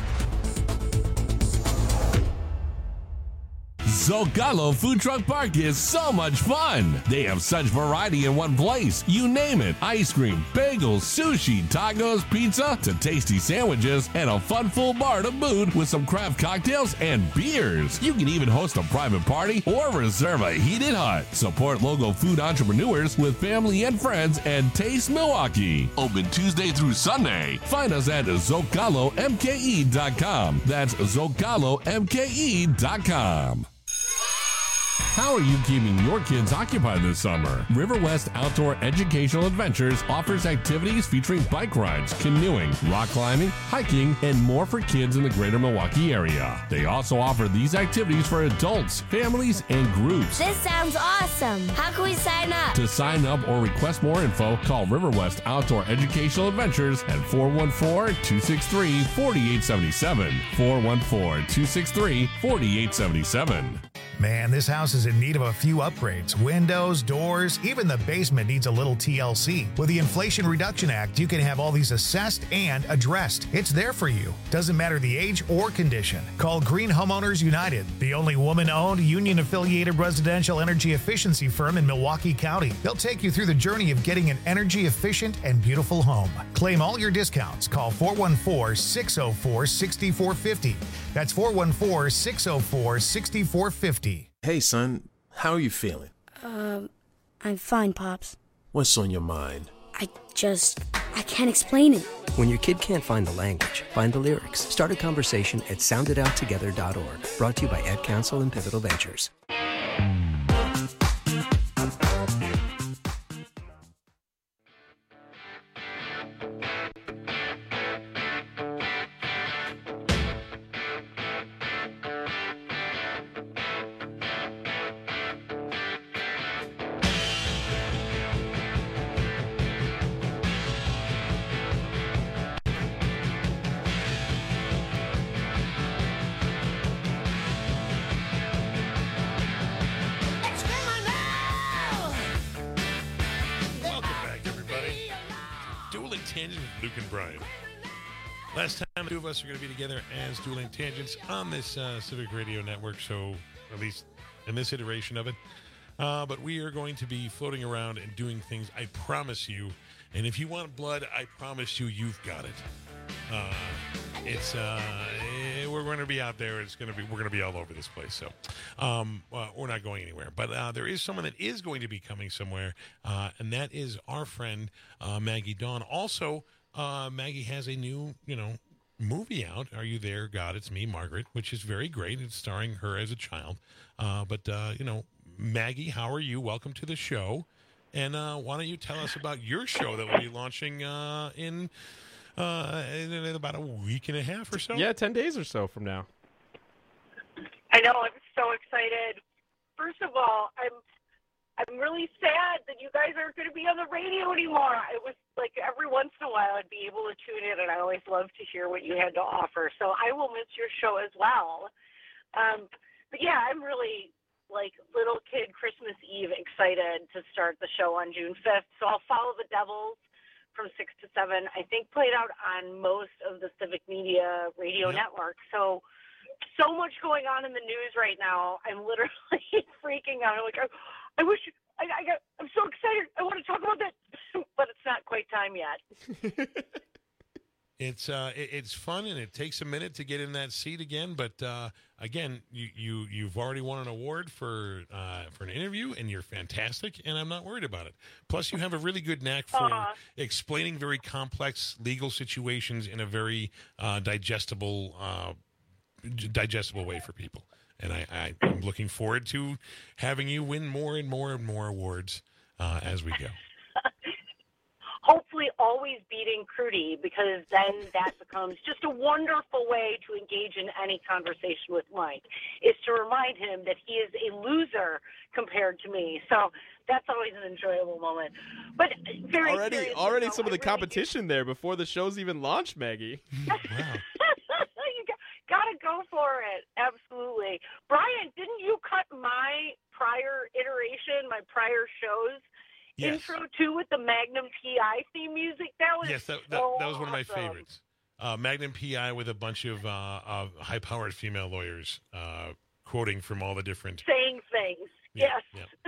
Zocalo Food Truck Park is so much fun. They have such variety in one place. You name it. Ice cream, bagels, sushi, tacos, pizza, to tasty sandwiches, and a fun full bar to boot with some craft cocktails and beers. You can even host a private party or reserve a heated hut. Support local food entrepreneurs with family and friends and Taste Milwaukee. Open Tuesday through Sunday. Find us at Zocalo M K E dot com. That's Zocalo M K E dot com. How are you keeping your kids occupied this summer? River West Outdoor Educational Adventures offers activities featuring bike rides, canoeing, rock climbing, hiking, and more for kids in the greater Milwaukee area. They also offer these activities for adults, families, and groups.
This sounds awesome. How can we sign up?
To sign up or request more info, call River West Outdoor Educational Adventures at four one four, two six three, four eight seven seven. four one four, two six three, four eight seven seven.
Man, this house is in need of a few upgrades. Windows, doors, even the basement needs a little T L C. With the Inflation Reduction Act, you can have all these assessed and addressed. It's there for you. Doesn't matter the age or condition. Call Green Homeowners United, the only woman-owned, union-affiliated residential energy efficiency firm in Milwaukee County. They'll take you through the journey of getting an energy-efficient and beautiful home. Claim all your discounts. Call four one four, six oh four, six four five oh. That's four one four, six oh four, six four five oh.
Hey, son, how are you feeling?
Um, I'm fine, Pops.
What's on your mind?
I just, I can't explain it.
When your kid can't find the language, find the lyrics. Start a conversation at sound it out together dot org. Brought to you by Ad Council and Pivotal Ventures.
Luke and Brian. Last time the two of us are going to be together as Dueling Tangents on this uh, Civic Radio Network, so at least in this iteration of it. Uh, but we are going to be floating around and doing things, I promise you. And if you want blood, I promise you, you've got it. Uh, it's uh, we're going to be out there. It's going to be we're going to be all over this place. So um, well, we're not going anywhere. But uh, there is someone that is going to be coming somewhere, uh, and that is our friend uh, Maggie Dawn. Also, uh, Maggie has a new you know movie out. Are You There, God? It's Me, Margaret, which is very great. It's starring her as a child. Uh, but uh, you know. Maggie, how are you? Welcome to the show. And uh, why don't you tell us about your show that will be launching uh, in, uh, in, in about a week and a half or so?
Yeah, ten days or so from now.
I know. I'm so excited. First of all, I'm I'm really sad that you guys aren't going to be on the radio anymore. It was like every once in a while I'd be able to tune in, and I always love to hear what you had to offer. So I will miss your show as well. Um, but yeah, I'm really like little kid Christmas Eve excited to start the show on June fifth. So I'll follow the Devils from six to seven, I think played out on most of the Civic Media radio
Yeah.
network. So, so much going on in the news right now. I'm literally freaking out. I'm like, I, I wish, I, I got, I'm so excited. I want to talk about that, but it's not quite time yet.
It's uh, it, it's fun, and it takes a minute to get in that seat again. But uh, again, you, you you've already won an award for uh, for an interview, and you're fantastic. And I'm not worried about it. Plus, you have a really good knack for
Aw.
explaining very complex legal situations in a very uh, digestible uh, digestible way for people. And I, I, I'm looking forward to having you win more and more and more awards uh, as we go.
Hopefully always beating Crudy, because then that becomes just a wonderful way to engage in any conversation with Mike, is to remind him that he is a loser compared to me. So that's always an enjoyable moment. But very
Already,
seriously,
already
though,
some of
I
the
really
competition there before the show's even launched, Maggie.
you got, gotta go for it. Absolutely. Brian, didn't you cut my prior iteration, my prior shows
Yes.
intro too with the Magnum P I theme music? That was
Yes, that, that,
so
that was one of my
awesome.
favorites. Uh, Magnum P I with a bunch of uh, uh, high-powered female lawyers uh, quoting from all the different...
Saying things.
Yeah,
yes.
yeah.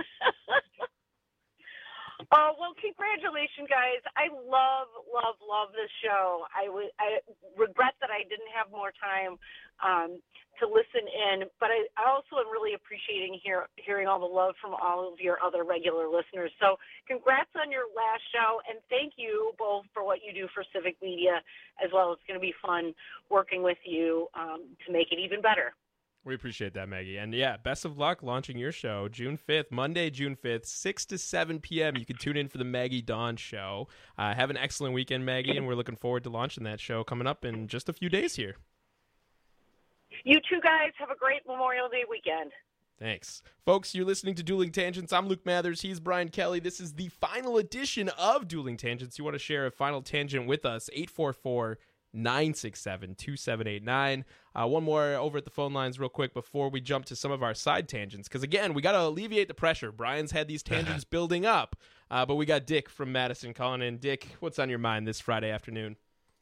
Oh, well, congratulations, guys. I love, love, love this show. I, w- I regret that I didn't have more time um, to listen in, but I, I also am really appreciating hear, hearing all the love from all of your other regular listeners. So congrats on your last show, and thank you both for what you do for Civic Media as well. It's going to be fun working with you um, to make it even better.
We appreciate that, Maggie. And yeah, best of luck launching your show June fifth, Monday, June fifth, six to seven p.m. You can tune in for the Maggie Dawn Show. Uh, have an excellent weekend, Maggie, and we're looking forward to launching that show coming up in just a few days here.
You two guys have a great Memorial Day weekend.
Thanks. Folks, you're listening to Dueling Tangents. I'm Luke Mathers. He's Brian Kelly. This is the final edition of Dueling Tangents. You want to share a final tangent with us, eight four four, nine six seven, two seven eight nine. Uh, one more over at the phone lines real quick before we jump to some of our side tangents. Because, again, we got to alleviate the pressure. Brian's had these tangents building up. Uh, but we got Dick from Madison calling in. Dick, what's on your mind this Friday afternoon?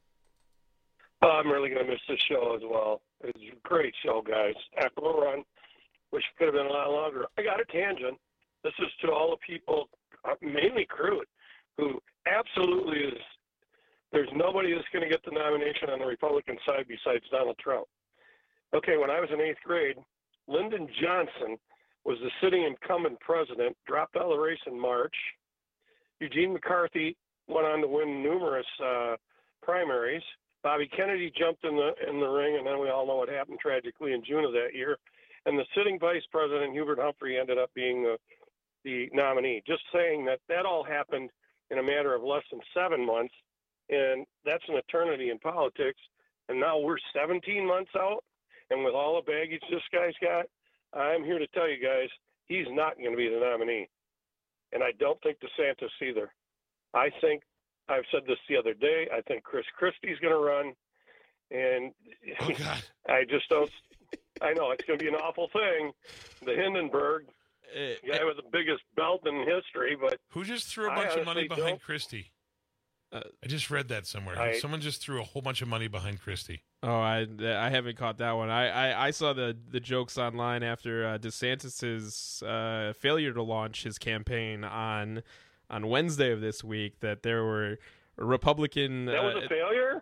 Oh, I'm really going to miss this show as well. It's a great show, guys. After a run, wish it could have been a lot longer. I got a tangent. This is to all the people, uh, mainly Crude, who absolutely is, there's nobody that's going to get the nomination on the Republican side besides Donald Trump. Okay, when I was in eighth grade, Lyndon Johnson was the sitting incumbent president, dropped out of the race in March. Eugene McCarthy went on to win numerous uh, primaries. Bobby Kennedy jumped in the in the ring, and then we all know what happened tragically in June of that year. And the sitting vice president, Hubert Humphrey, ended up being the, the nominee. Just saying that that all happened in a matter of less than seven months, and that's an eternity in politics. And now we're seventeen months out, and with all the baggage this guy's got, I'm here to tell you guys, he's not going to be the nominee. And I don't think DeSantis either. I think, I've said this the other day, I think Chris Christie's going to run. And
oh, God.
I just don't, I know it's going to be an awful thing. The Hindenburg, the guy with the biggest belt in history, but.
Who just threw a
I
bunch of money
honestly
behind
don't.
Christie? Uh, I just read that somewhere.
I-
Someone just threw a whole bunch of money behind Christie.
Oh, I I haven't caught that one. I, I, I saw the, the jokes online after uh, DeSantis's uh, failure to launch his campaign on on Wednesday of this week that there were Republican.
That was
uh,
a failure?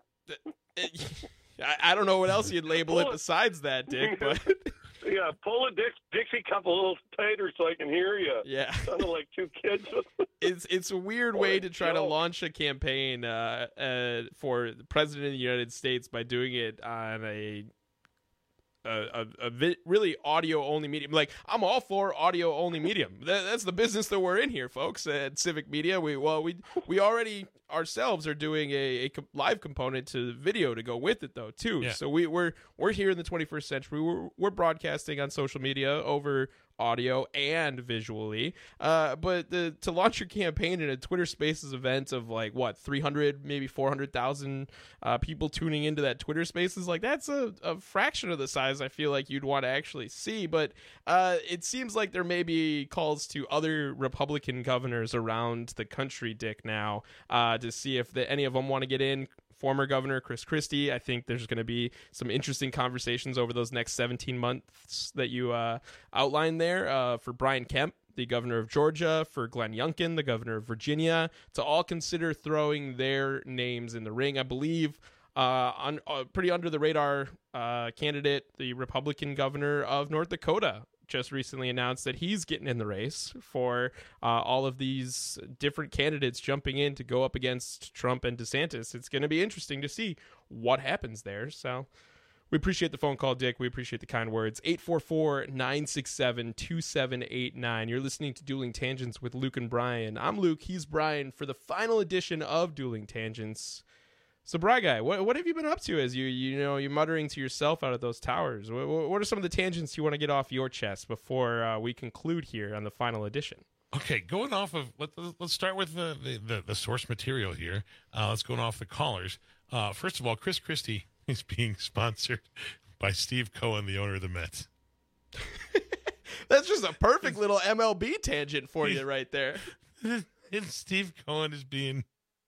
I, I don't know what else you'd label it besides that, Dick. But
Yeah, pull a Dix, Dixie cup a little tighter so I can hear you.
Yeah.
Sounded like two kids.
it's it's a weird way to try to launch a campaign uh, uh, for the president of the United States by doing it on a a, a, a vi- really audio only medium. Like, I'm all for audio only medium. That, that's the business that we're in here, folks. At Civic Media, we well we we already ourselves are doing a, a co- live component to video to go with it, though, too.
Yeah.
So we we're we're here in the twenty-first century. We're we're broadcasting on social media over audio and visually, uh but the to launch your campaign in a Twitter Spaces event of like what three hundred, maybe four hundred thousand uh people tuning into that Twitter Spaces, like that's a, a fraction of the size I feel like you'd want to actually see. But uh it seems like there may be calls to other Republican governors around the country, Dick, now uh to see if the, any of them want to get in. Former Governor Chris Christie. I think there's going to be some interesting conversations over those next seventeen months that you uh, outlined there uh, for Brian Kemp, the governor of Georgia, for Glenn Youngkin, the governor of Virginia, to all consider throwing their names in the ring. I believe uh, on uh, pretty under the radar uh, candidate, the Republican governor of North Dakota, just recently announced that he's getting in the race for uh, all of these different candidates jumping in to go up against Trump and DeSantis. It's going to be interesting to see what happens there. So we appreciate the phone call, Dick. We appreciate the kind words. eight four four, nine six seven, two seven eight nine. You're listening to Dueling Tangents with Luke and Brian. I'm Luke. He's Brian for the final edition of Dueling Tangents. So, Bry Guy, what what have you been up to as you you know you're muttering to yourself out of those towers? What, what are some of the tangents you want to get off your chest before uh, we conclude here on the final edition?
Okay, going off of let, let's start with the the, the, the source material here. Uh, let's go off the callers. Uh, first of all, Chris Christie is being sponsored by Steve Cohen, the owner of the Mets.
That's just a perfect little M L B tangent for you right there.
And Steve Cohen is being.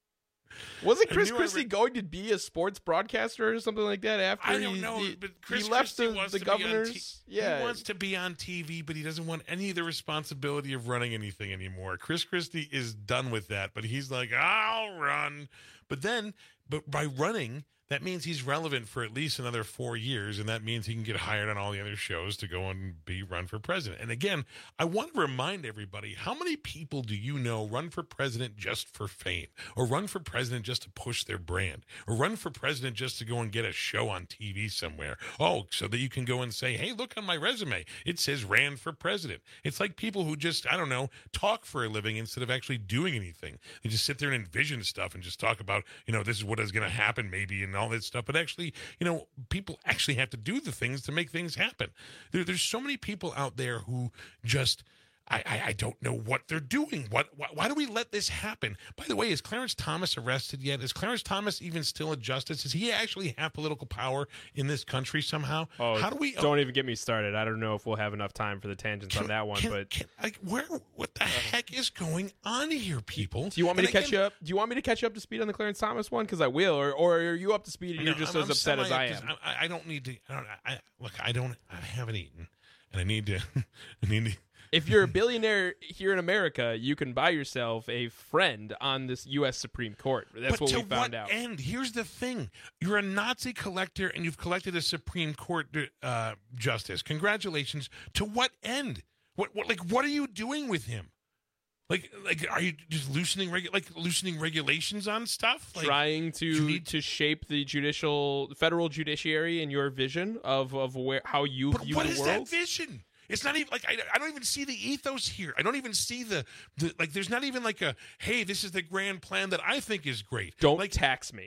Wasn't Chris Christie re- going to be a sports broadcaster or something like that after
I don't
he,
know,
he,
but
Chris
he left
Christie
the,
wants
the
to
governors?
Be on t-
yeah.
He wants to be on T V, but he doesn't want any of the responsibility of running anything anymore. Chris Christie is done with that, but he's like, I'll run. But then, but by running, that means he's relevant for at least another four years, and that means he can get hired on all the other shows to go and be run for president. And again, I want to remind everybody, how many people do you know run for president just for fame, or run for president just to push their brand, or run for president just to go and get a show on T V somewhere? Oh, so that you can go and say, hey, look on my resume. It says ran for president. It's like people who just, I don't know, talk for a living instead of actually doing anything. They just sit there and envision stuff and just talk about, you know, this is what is going to happen maybe, and all that stuff. But actually, you know, people actually have to do the things to make things happen. There, there's so many people out there who just, I, I, I don't know what they're doing. What why, why do we let this happen? By the way, is Clarence Thomas arrested yet? Is Clarence Thomas even still a justice? Does he actually have political power in this country somehow?
Oh,
how do we?
Don't oh, even get me started. I don't know if we'll have enough time for the tangents
can,
on that one.
Can,
but
can, like, where? What the uh, heck is going on here, people?
Do you want me
and
to
again,
catch you up? Do you want me to catch you up to speed on the Clarence Thomas one? Because I will. Or, or are you up to speed and
no,
you're just
I'm,
as
I'm
upset
uh,
as I am?
I, I don't need to. I don't. I, look, I don't. I haven't eaten, and I need to. I need to.
If you're a billionaire here in America, you can buy yourself a friend on this U S Supreme Court. That's
but
what
to
we found
what
out.
And here's the thing: you're a Nazi collector, and you've collected a Supreme Court uh, justice. Congratulations. To what end? What? What? Like, what are you doing with him? Like, like, are you just loosening regu- like loosening regulations on stuff? Like,
trying to
need-
to shape the judicial federal judiciary in your vision of of where how you
but
view
what
the
is
world.
that vision? It's not even like I, I don't even see the ethos here. I don't even see the, the like. There's not even like a hey, this is the grand plan that I think is great.
Don't
like,
tax me.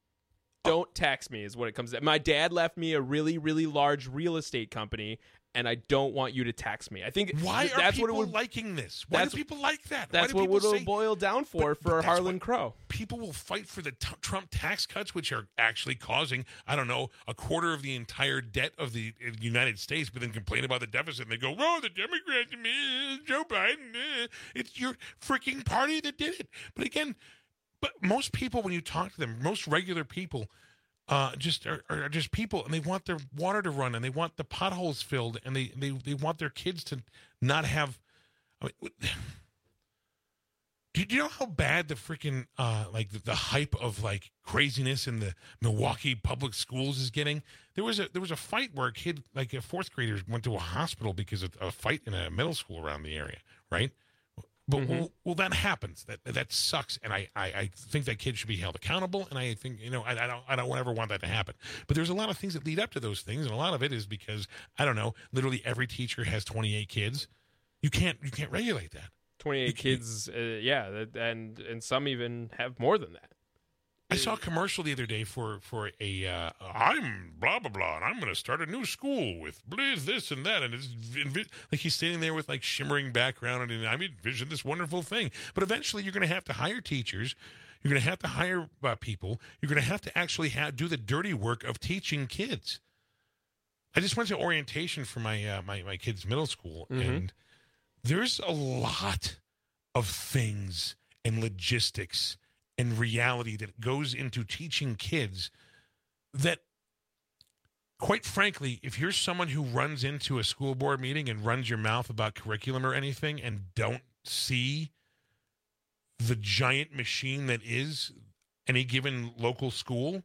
Don't tax me is what it comes to. My dad left me a really really large real estate company, and I don't want you to tax me. I think
why
th-
are
that's
people
what it would,
liking this? Why do people like that?
That's
Why do
what
people
it
say,
will boil down for
but,
for
but
Harlan
what,
Crow.
People will fight for the t- Trump tax cuts, which are actually causing, I don't know, a quarter of the entire debt of the uh, United States, but then complain about the deficit, and they go, oh, the Democrats, eh, Joe Biden, eh. It's your freaking party that did it. But again, but most people, when you talk to them, most regular people, Uh, just are, are just people, and they want their water to run, and they want the potholes filled, and they, they, they want their kids to not have. I mean, do you know how bad the freaking uh, like the, the hype of like craziness in the Milwaukee public schools is getting? There was a there was a fight where a kid, like a fourth grader, went to a hospital because of a fight in a middle school around the area, right? But
Mm-hmm.
well, well, that happens. That that sucks, and I, I, I think that kid should be held accountable. And I think you know I, I don't I don't ever want that to happen. But there's a lot of things that lead up to those things, and a lot of it is because I don't know. Literally every teacher has twenty-eight kids. You can't you can't regulate that.
twenty-eight kids, uh, yeah, that- and and some even have more than that.
I saw a commercial the other day for for a uh, I'm blah blah blah, and I'm going to start a new school with bliz this and that, and it's invi- like he's standing there with like shimmering background, and I envision this wonderful thing. But eventually, you're going to have to hire teachers. You're going to have to hire uh, people. You're going to have to actually have, do the dirty work of teaching kids. I just went to orientation for my uh, my my kids' middle school,
Mhm.
and there's a lot of things and logistics and reality that goes into teaching kids that, quite frankly, if you're someone who runs into a school board meeting and runs your mouth about curriculum or anything and don't see the giant machine that is any given local school,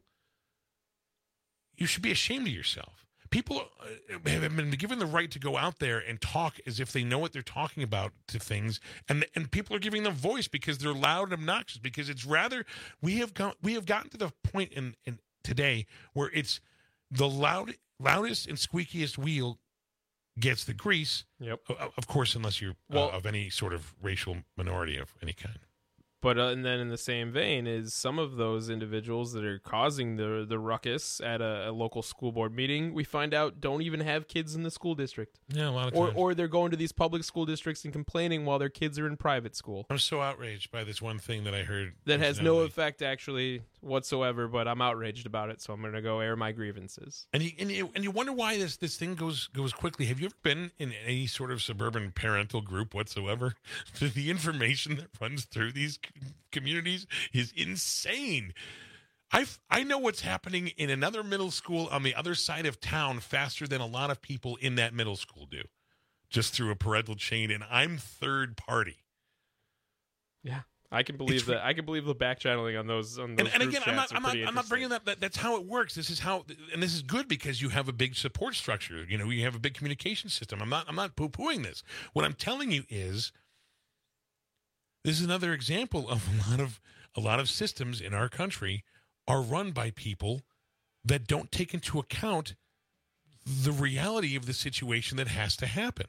you should be ashamed of yourself. People uh, have been given the right to go out there and talk as if they know what they're talking about to things, and and people are giving them voice because they're loud and obnoxious. Because it's rather we have got we have gotten to the point in, in today where it's the loud loudest and squeakiest wheel gets the grease.
Yep.
Of, of course, unless you're
Well-
uh, of any sort of racial minority of any kind.
But uh, and then in the same vein is some of those individuals that are causing the the ruckus at a, a local school board meeting, we find out don't even have kids in the school district.
Yeah, a lot of
or
times.
or they're going to these public school districts and complaining while their kids are in private school.
I'm so outraged by this one thing that I heard.
That has no
incidentally.
effect actually whatsoever, but I'm outraged about it, so I'm going to go air my grievances.
And you, and you and you wonder why this this thing goes goes quickly. Have you ever been in any sort of suburban parental group whatsoever? The information that runs through these c- communities is insane. I I know what's happening in another middle school on the other side of town faster than a lot of people in that middle school do, just through a parental chain, and I'm third party.
Yeah. I can believe
It's
that. I can believe the back channeling on those on those
And, and
group
again, I'm not,
chats are
I'm not,
pretty
I'm not bringing that, that. That's how it works. This is how, and this is good because you have a big support structure. You know, you have a big communication system. I'm not, I'm not poo-pooing this. What I'm telling you is, this is another example of a lot of, a lot of systems in our country are run by people that don't take into account the reality of the situation that has to happen.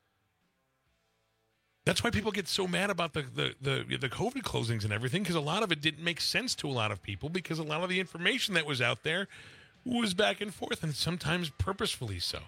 That's why people get so mad about the the the, the COVID closings and everything, because a lot of it didn't make sense to a lot of people because a lot of the information that was out there was back and forth, and sometimes purposefully so.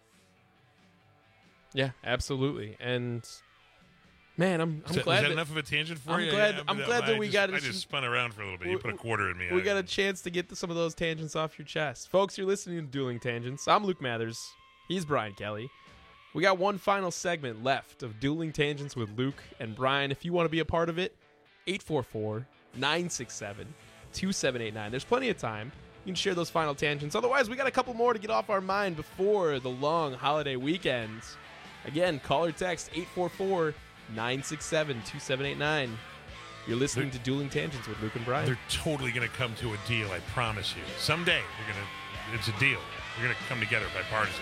Yeah, absolutely. And man, I'm I'm
Is that,
glad
was that
that,
enough of a tangent for
I'm
you?
glad
Yeah,
I'm
but
glad
I
that we
just-
got
I
it.
just spun around for a little bit. You put a quarter in me.
We
I-
got a chance to get some of those tangents off your chest. Folks, you're listening to Dueling Tangents. I'm Luke Mathers. He's Brian Kelly. We got one final segment left of Dueling Tangents with Luke and Brian. If you want to be a part of it, eight four four, nine six seven, two seven eight nine. There's plenty of time. You can share those final tangents. Otherwise, we got a couple more to get off our mind before the long holiday weekend. Again, call or text eight four four, nine six seven, two seven eight nine. You're listening to Dueling Tangents with Luke and Brian.
They're totally going to come to a deal, I promise you. Someday, we're going to, it's a deal. We're going to come together bipartisan.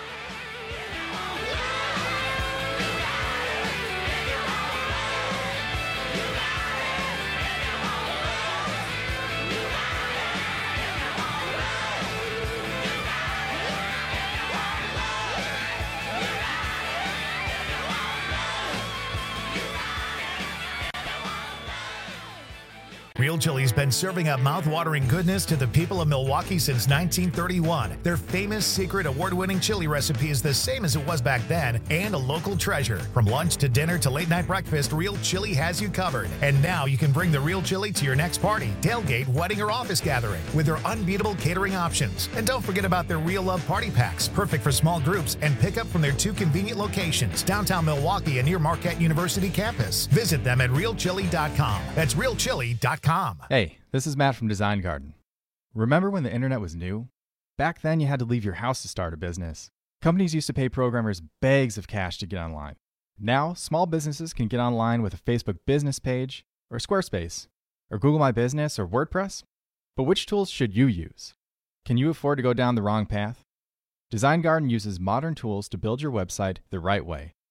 Real Chili's been serving up mouth-watering goodness to the people of Milwaukee since nineteen thirty-one. Their famous secret award-winning chili recipe is the same as it was back then and a local treasure. From lunch to dinner to late-night breakfast, Real Chili has you covered. And now you can bring the Real Chili to your next party, tailgate, wedding, or office gathering with their unbeatable catering options. And don't forget about their Real Love Party Packs, perfect for small groups and pick up from their two convenient locations, downtown Milwaukee and near Marquette University campus. Visit them at real chili dot com. That's real chili dot com.
Hey, this is Matt from Design Garden. Remember when the internet was new? Back then, you had to leave your house to start a business. Companies used to pay programmers bags of cash to get online. Now, small businesses can get online with a Facebook business page, or Squarespace, or Google My Business, or WordPress. But which tools should you use? Can you afford to go down the wrong path? Design Garden uses modern tools to build your website the right way.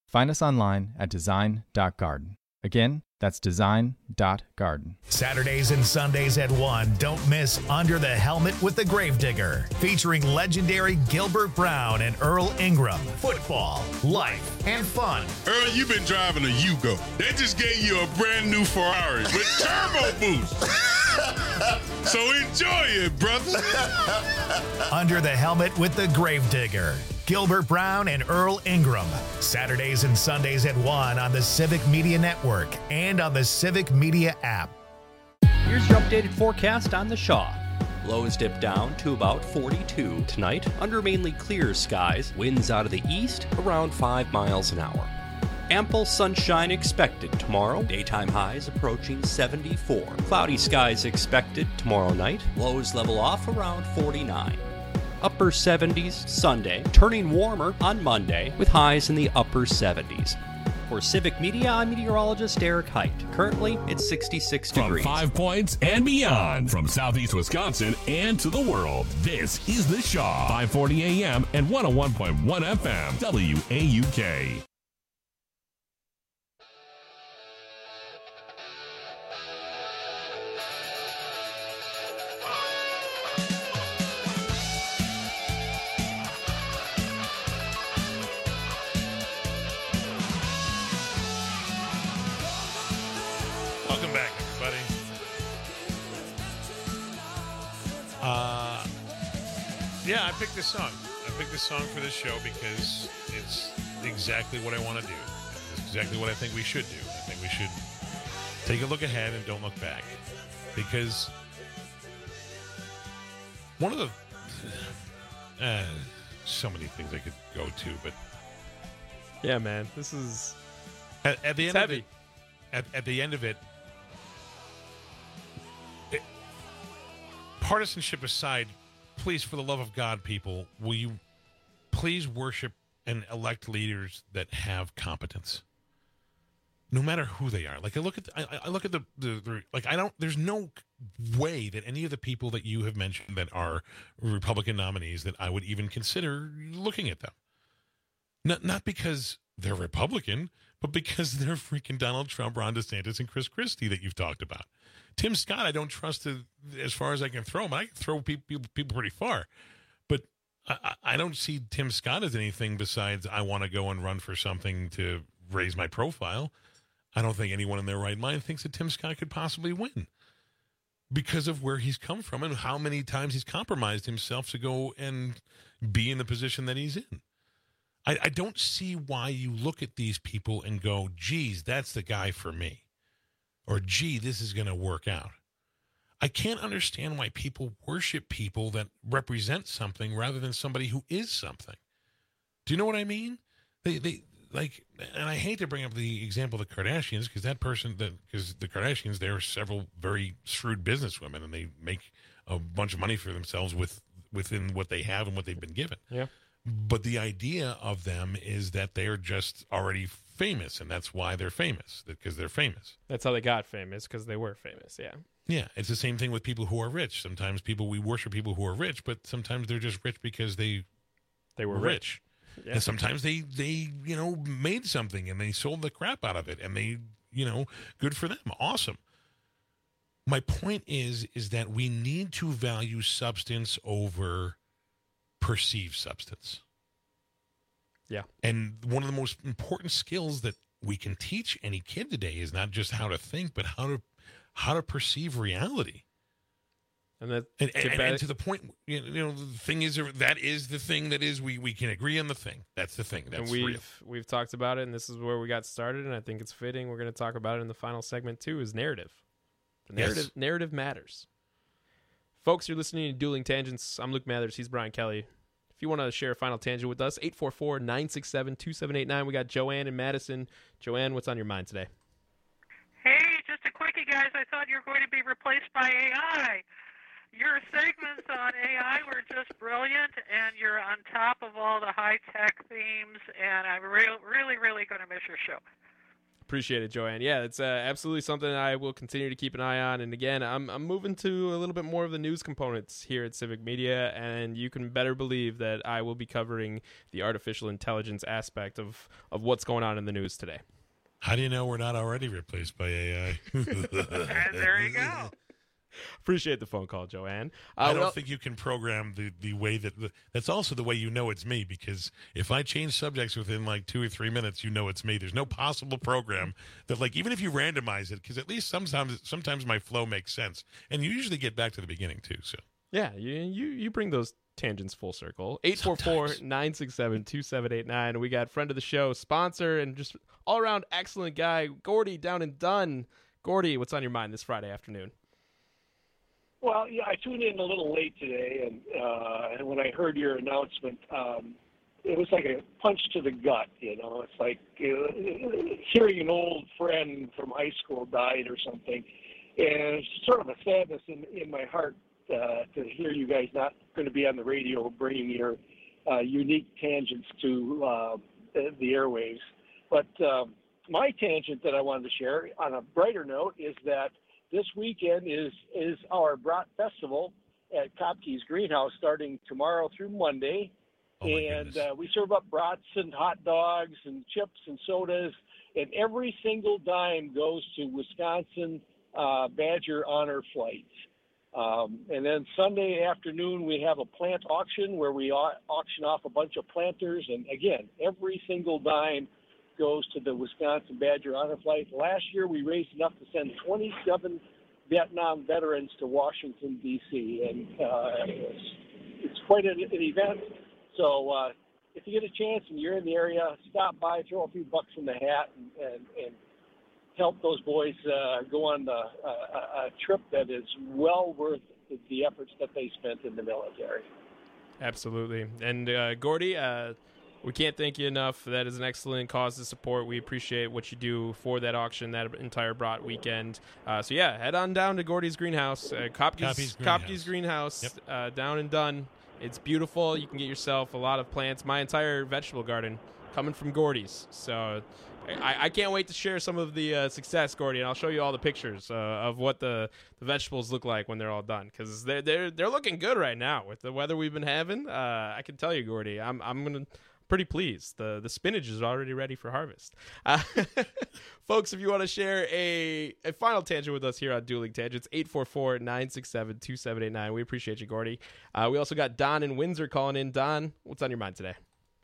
Find us online at design dot garden. Again, that's design dot garden.
Saturdays and Sundays at one, don't miss Under the Helmet with the Gravedigger, featuring legendary Gilbert Brown and Earl Ingram. Football, life, and fun.
Earl, you've been driving a Yugo. They just gave you a brand new Ferrari with turbo boost. So enjoy it, brother.
Under the Helmet with the Gravedigger. Gilbert Brown and Earl Ingram. Saturdays and Sundays at one on the Civic Media Network and on the Civic Media app.
Here's your updated forecast on the Shaw. Lows dip down to about forty-two tonight under mainly clear skies. Winds out of the east around five miles an hour. Ample sunshine expected tomorrow. Daytime highs approaching seventy-four. Cloudy skies expected tomorrow night. Lows level off around forty-nine. Upper seventies Sunday, turning warmer on Monday with highs in the upper seventies. For Civic Media, I'm meteorologist Eric Height. Currently, it's sixty-six
From
degrees.
Five Points and beyond, from Southeast Wisconsin and to the world, this is The Shaw, five forty A M and one oh one point one F M, W A U K.
Welcome back, everybody. Uh, yeah, I picked this song. I picked this song for this show because it's exactly what I want to do. It's exactly what I think we should do. I think we should take a look ahead and don't look back. Because one of the... Uh, so many things I could go to, but...
Yeah, man. This is...
At, at the
it's
end
heavy.
of it, at, at the end of it, it, partisanship aside, please, for the love of God, people, will you please worship and elect leaders that have competence, no matter who they are? Like I look at, the, I, I look at the, the, the, like I don't. There's no way that any of the people that you have mentioned that are Republican nominees that I would even consider looking at them. Not not because they're Republican, but because they're freaking Donald Trump, Ron DeSantis, and Chris Christie that you've talked about. Tim Scott, I don't trust to, as far as I can throw him. I can throw people, people pretty far. But I, I don't see Tim Scott as anything besides I want to go and run for something to raise my profile. I don't think anyone in their right mind thinks that Tim Scott could possibly win because of where he's come from and how many times he's compromised himself to go and be in the position that he's in. I, I don't see why you look at these people and go, geez, that's the guy for me. Or, gee, this is going to work out. I can't understand why people worship people that represent something rather than somebody who is something. Do you know what I mean? They, they like, and I hate to bring up the example of the Kardashians because that person, that because the Kardashians, they're several very shrewd businesswomen and they make a bunch of money for themselves with within what they have and what they've been given.
Yeah.
But the idea of them is that they're just already famous, and that's why they're famous, because they're famous.
That's how they got famous, because they were famous, yeah.
Yeah, it's the same thing with people who are rich. Sometimes people, we worship people who are rich, but sometimes they're just rich because they
they were
rich.
rich. Yeah.
And sometimes they, they, you know, made something, and they sold the crap out of it, and they, you know, good for them. Awesome. My point is, is that we need to value substance over perceived substance.
Yeah.
And one of the most important skills that we can teach any kid today is not just how to think, but how to how to perceive reality.
And that
and, and, and, and to the point, you know, the thing is, that is the thing that is, we, we can agree on the thing. That's the thing. That's
and we've,
real.
We've talked about it, and this is where we got started, and I think it's fitting. We're going to talk about it in the final segment, too, is narrative. The narrative,
yes.
narrative matters. Folks, you're listening to Dueling Tangents. I'm Luke Mathers. He's Brian Kelly. If you want to share a final tangent with us, eight four four, nine six seven, two seven eight nine. We got Joanne and Madison. Joanne, what's on your mind today?
Hey, just a quickie, guys. I thought you were going to be replaced by A I. Your segments on A I were just brilliant, and you're on top of all the high-tech themes, and I'm re- really, really going to miss your show.
Appreciate it, Joanne. Yeah, it's uh, absolutely something I will continue to keep an eye on. And again, I'm I'm moving to a little bit more of the news components here at Civic Media, and you can better believe that I will be covering the artificial intelligence aspect of, of what's going on in the news today.
How do you know we're not already replaced by A I?
There you go.
Appreciate the phone call, Joanne. Uh,
I don't
well,
think you can program the, the way that the, that's also the way you know it's me, because if I change subjects within like two or three minutes, you know it's me. There's no possible program that, like, even if you randomize it, because at least sometimes sometimes my flow makes sense, and you usually get back to the beginning too. So
yeah, you you, you bring those tangents full circle. eight four four, nine six seven, two seven eight nine. We got friend of the show, sponsor, and just all around excellent guy, Gordy down in Dunn. Gordy, what's on your mind this Friday afternoon?
Well, yeah, I tuned in a little late today, and uh, and when I heard your announcement, um, it was like a punch to the gut. You know, it's like uh, hearing an old friend from high school died or something, and it's sort of a sadness in in my heart uh, to hear you guys not going to be on the radio bringing your uh, unique tangents to uh, the airwaves. But um, my tangent that I wanted to share on a brighter note is that this weekend is is our Brat Festival at Kopke's Greenhouse, starting tomorrow through Monday.
Oh
and uh, we serve up brats and hot dogs and chips and sodas, and every single dime goes to Wisconsin uh, Badger Honor Flights. Um, and then Sunday afternoon, we have a plant auction where we au- auction off a bunch of planters. And again, every single dime goes to the Wisconsin Badger Honor Flight. Last year, we raised enough to send twenty-seven Vietnam veterans to Washington, D C, and uh, it's, it's quite an, an event. So uh, if you get a chance and you're in the area, stop by, throw a few bucks in the hat, and, and, and help those boys uh, go on the, uh, a trip that is well worth the efforts that they spent in the military.
Absolutely. And uh, Gordy, uh, we can't thank you enough. That is an excellent cause to support. We appreciate what you do for that auction, that entire Brat weekend. Uh, so, yeah, head on down to Gordy's Greenhouse, uh, Kopke's, Kopke's Greenhouse,
yep.
uh, down in Dunn. It's beautiful. You can get yourself a lot of plants. My entire vegetable garden coming from Gordy's. So I, I can't wait to share some of the uh, success, Gordy, and I'll show you all the pictures uh, of what the, the vegetables look like when they're all done, because they're, they're, they're looking good right now with the weather we've been having. Uh, I can tell you, Gordy, I'm I'm going to pretty pleased. The the spinach is already ready for harvest. Uh, folks, if you want to share a, a final tangent with us here on Dueling Tangents, eight four four, nine six seven, two seven eight nine. We appreciate you, Gordy. Uh, we also got Don in Windsor calling in. Don, what's on your mind today?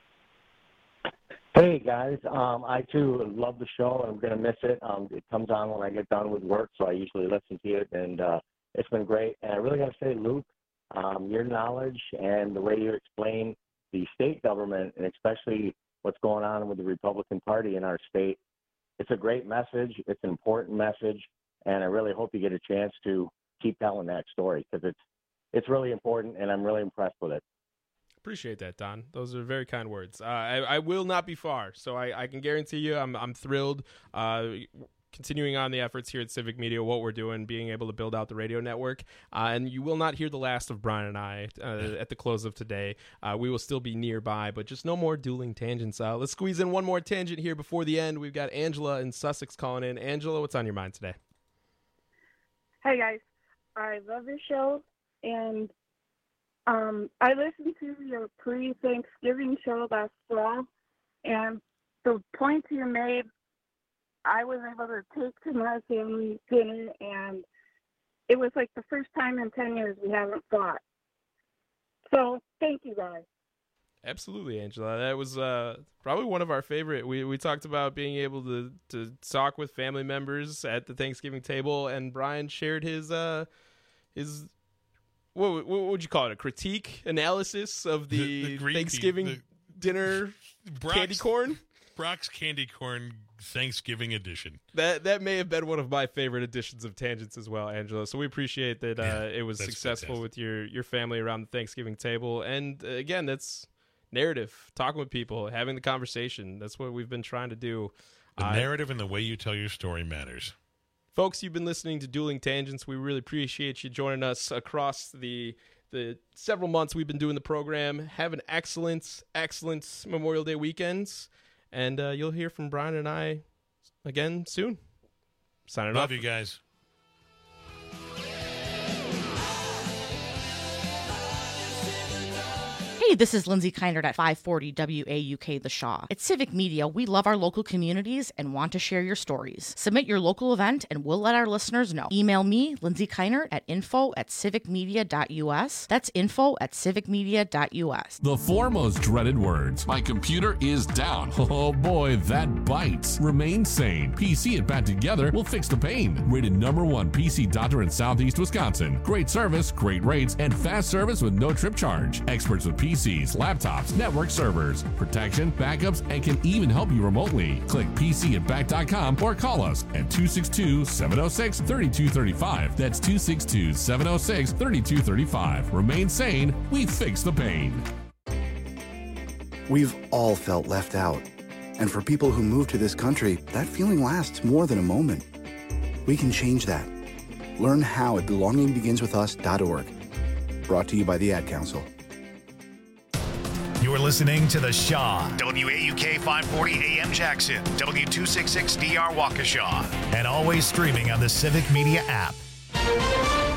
Hey, guys. Um, I, too, love the show. I'm going to miss it. Um, it comes on when I get done with work, so I usually listen to it, and uh, it's been great. And I really got to say, Luke, um, your knowledge and the way you explain the state government, and especially what's going on with the Republican Party in our state, it's a great message. It's an important message, and I really hope you get a chance to keep telling that story, because it's it's really important, and I'm really impressed with it.
Appreciate that, Don. Those are very kind words. Uh, I, I will not be far, so I, I can guarantee you I'm I'm thrilled. Uh, continuing on the efforts here at Civic Media, what we're doing, being able to build out the radio network. Uh, and you will not hear the last of Brian and I uh, at the close of today. Uh, we will still be nearby, but just no more dueling tangents. Uh, let's squeeze in one more tangent here before the end. We've got Angela in Sussex calling in. Angela, what's on your mind today?
Hey, guys. I love your show, and um, I listened to your pre-Thanksgiving show last fall, and the points you made, I was able to take to my family dinner, and it was like the first time in ten years we haven't fought. So thank you, guys.
Absolutely, Angela. That was uh, probably one of our favorite. We we talked about being able to, to talk with family members at the Thanksgiving table, and Brian shared his uh, his what, what would you call it? A critique analysis of the,
the, the
Thanksgiving
tea, the,
dinner
Brock's,
candy corn.
Brock's candy corn Thanksgiving edition.
That that may have been one of my favorite editions of Tangents as well, Angela. So we appreciate that uh,
yeah,
it was successful
fantastic.
with your, your family around the Thanksgiving table. And uh, again, that's narrative, talking with people, having the conversation. That's what we've been trying to do.
The
uh,
narrative and the way you tell your story matters.
Folks, you've been listening to Dueling Tangents. We really appreciate you joining us across the the several months we've been doing the program. Have an excellent, excellent Memorial Day weekend. And uh, you'll hear from Brian and I again soon. Signing
Love
off.
you guys.
Hey, this is Lindsay Keinert at five forty W A U K The Shaw. At Civic Media, we love our local communities and want to share your stories. Submit your local event and we'll let our listeners know. Email me, Lindsay Keinert, at info at civicmedia dot U S. That's info at civicmedia dot U S.
The four most dreaded words. My computer is down. Oh boy, that bites. Remain sane. P C and Bat Together will fix the pain. Rated number one P C doctor in Southeast Wisconsin. Great service, great rates, and fast service with no trip charge. Experts with P Cs, laptops, network servers, protection, backups, and can even help you remotely. Click P C at back dot com or call us at two six two, seven oh six, three two three five. That's two six two, seven oh six, three two three five. Remain sane. We fix the pain.
We've all felt left out. And for people who move to this country, that feeling lasts more than a moment. We can change that. Learn how at belonging begins with us dot org. Brought to you by the Ad Council.
You're listening to The Shaw, W A U K five forty A M Jackson, W two sixty-six D R Waukesha, and always streaming on the Civic Media app.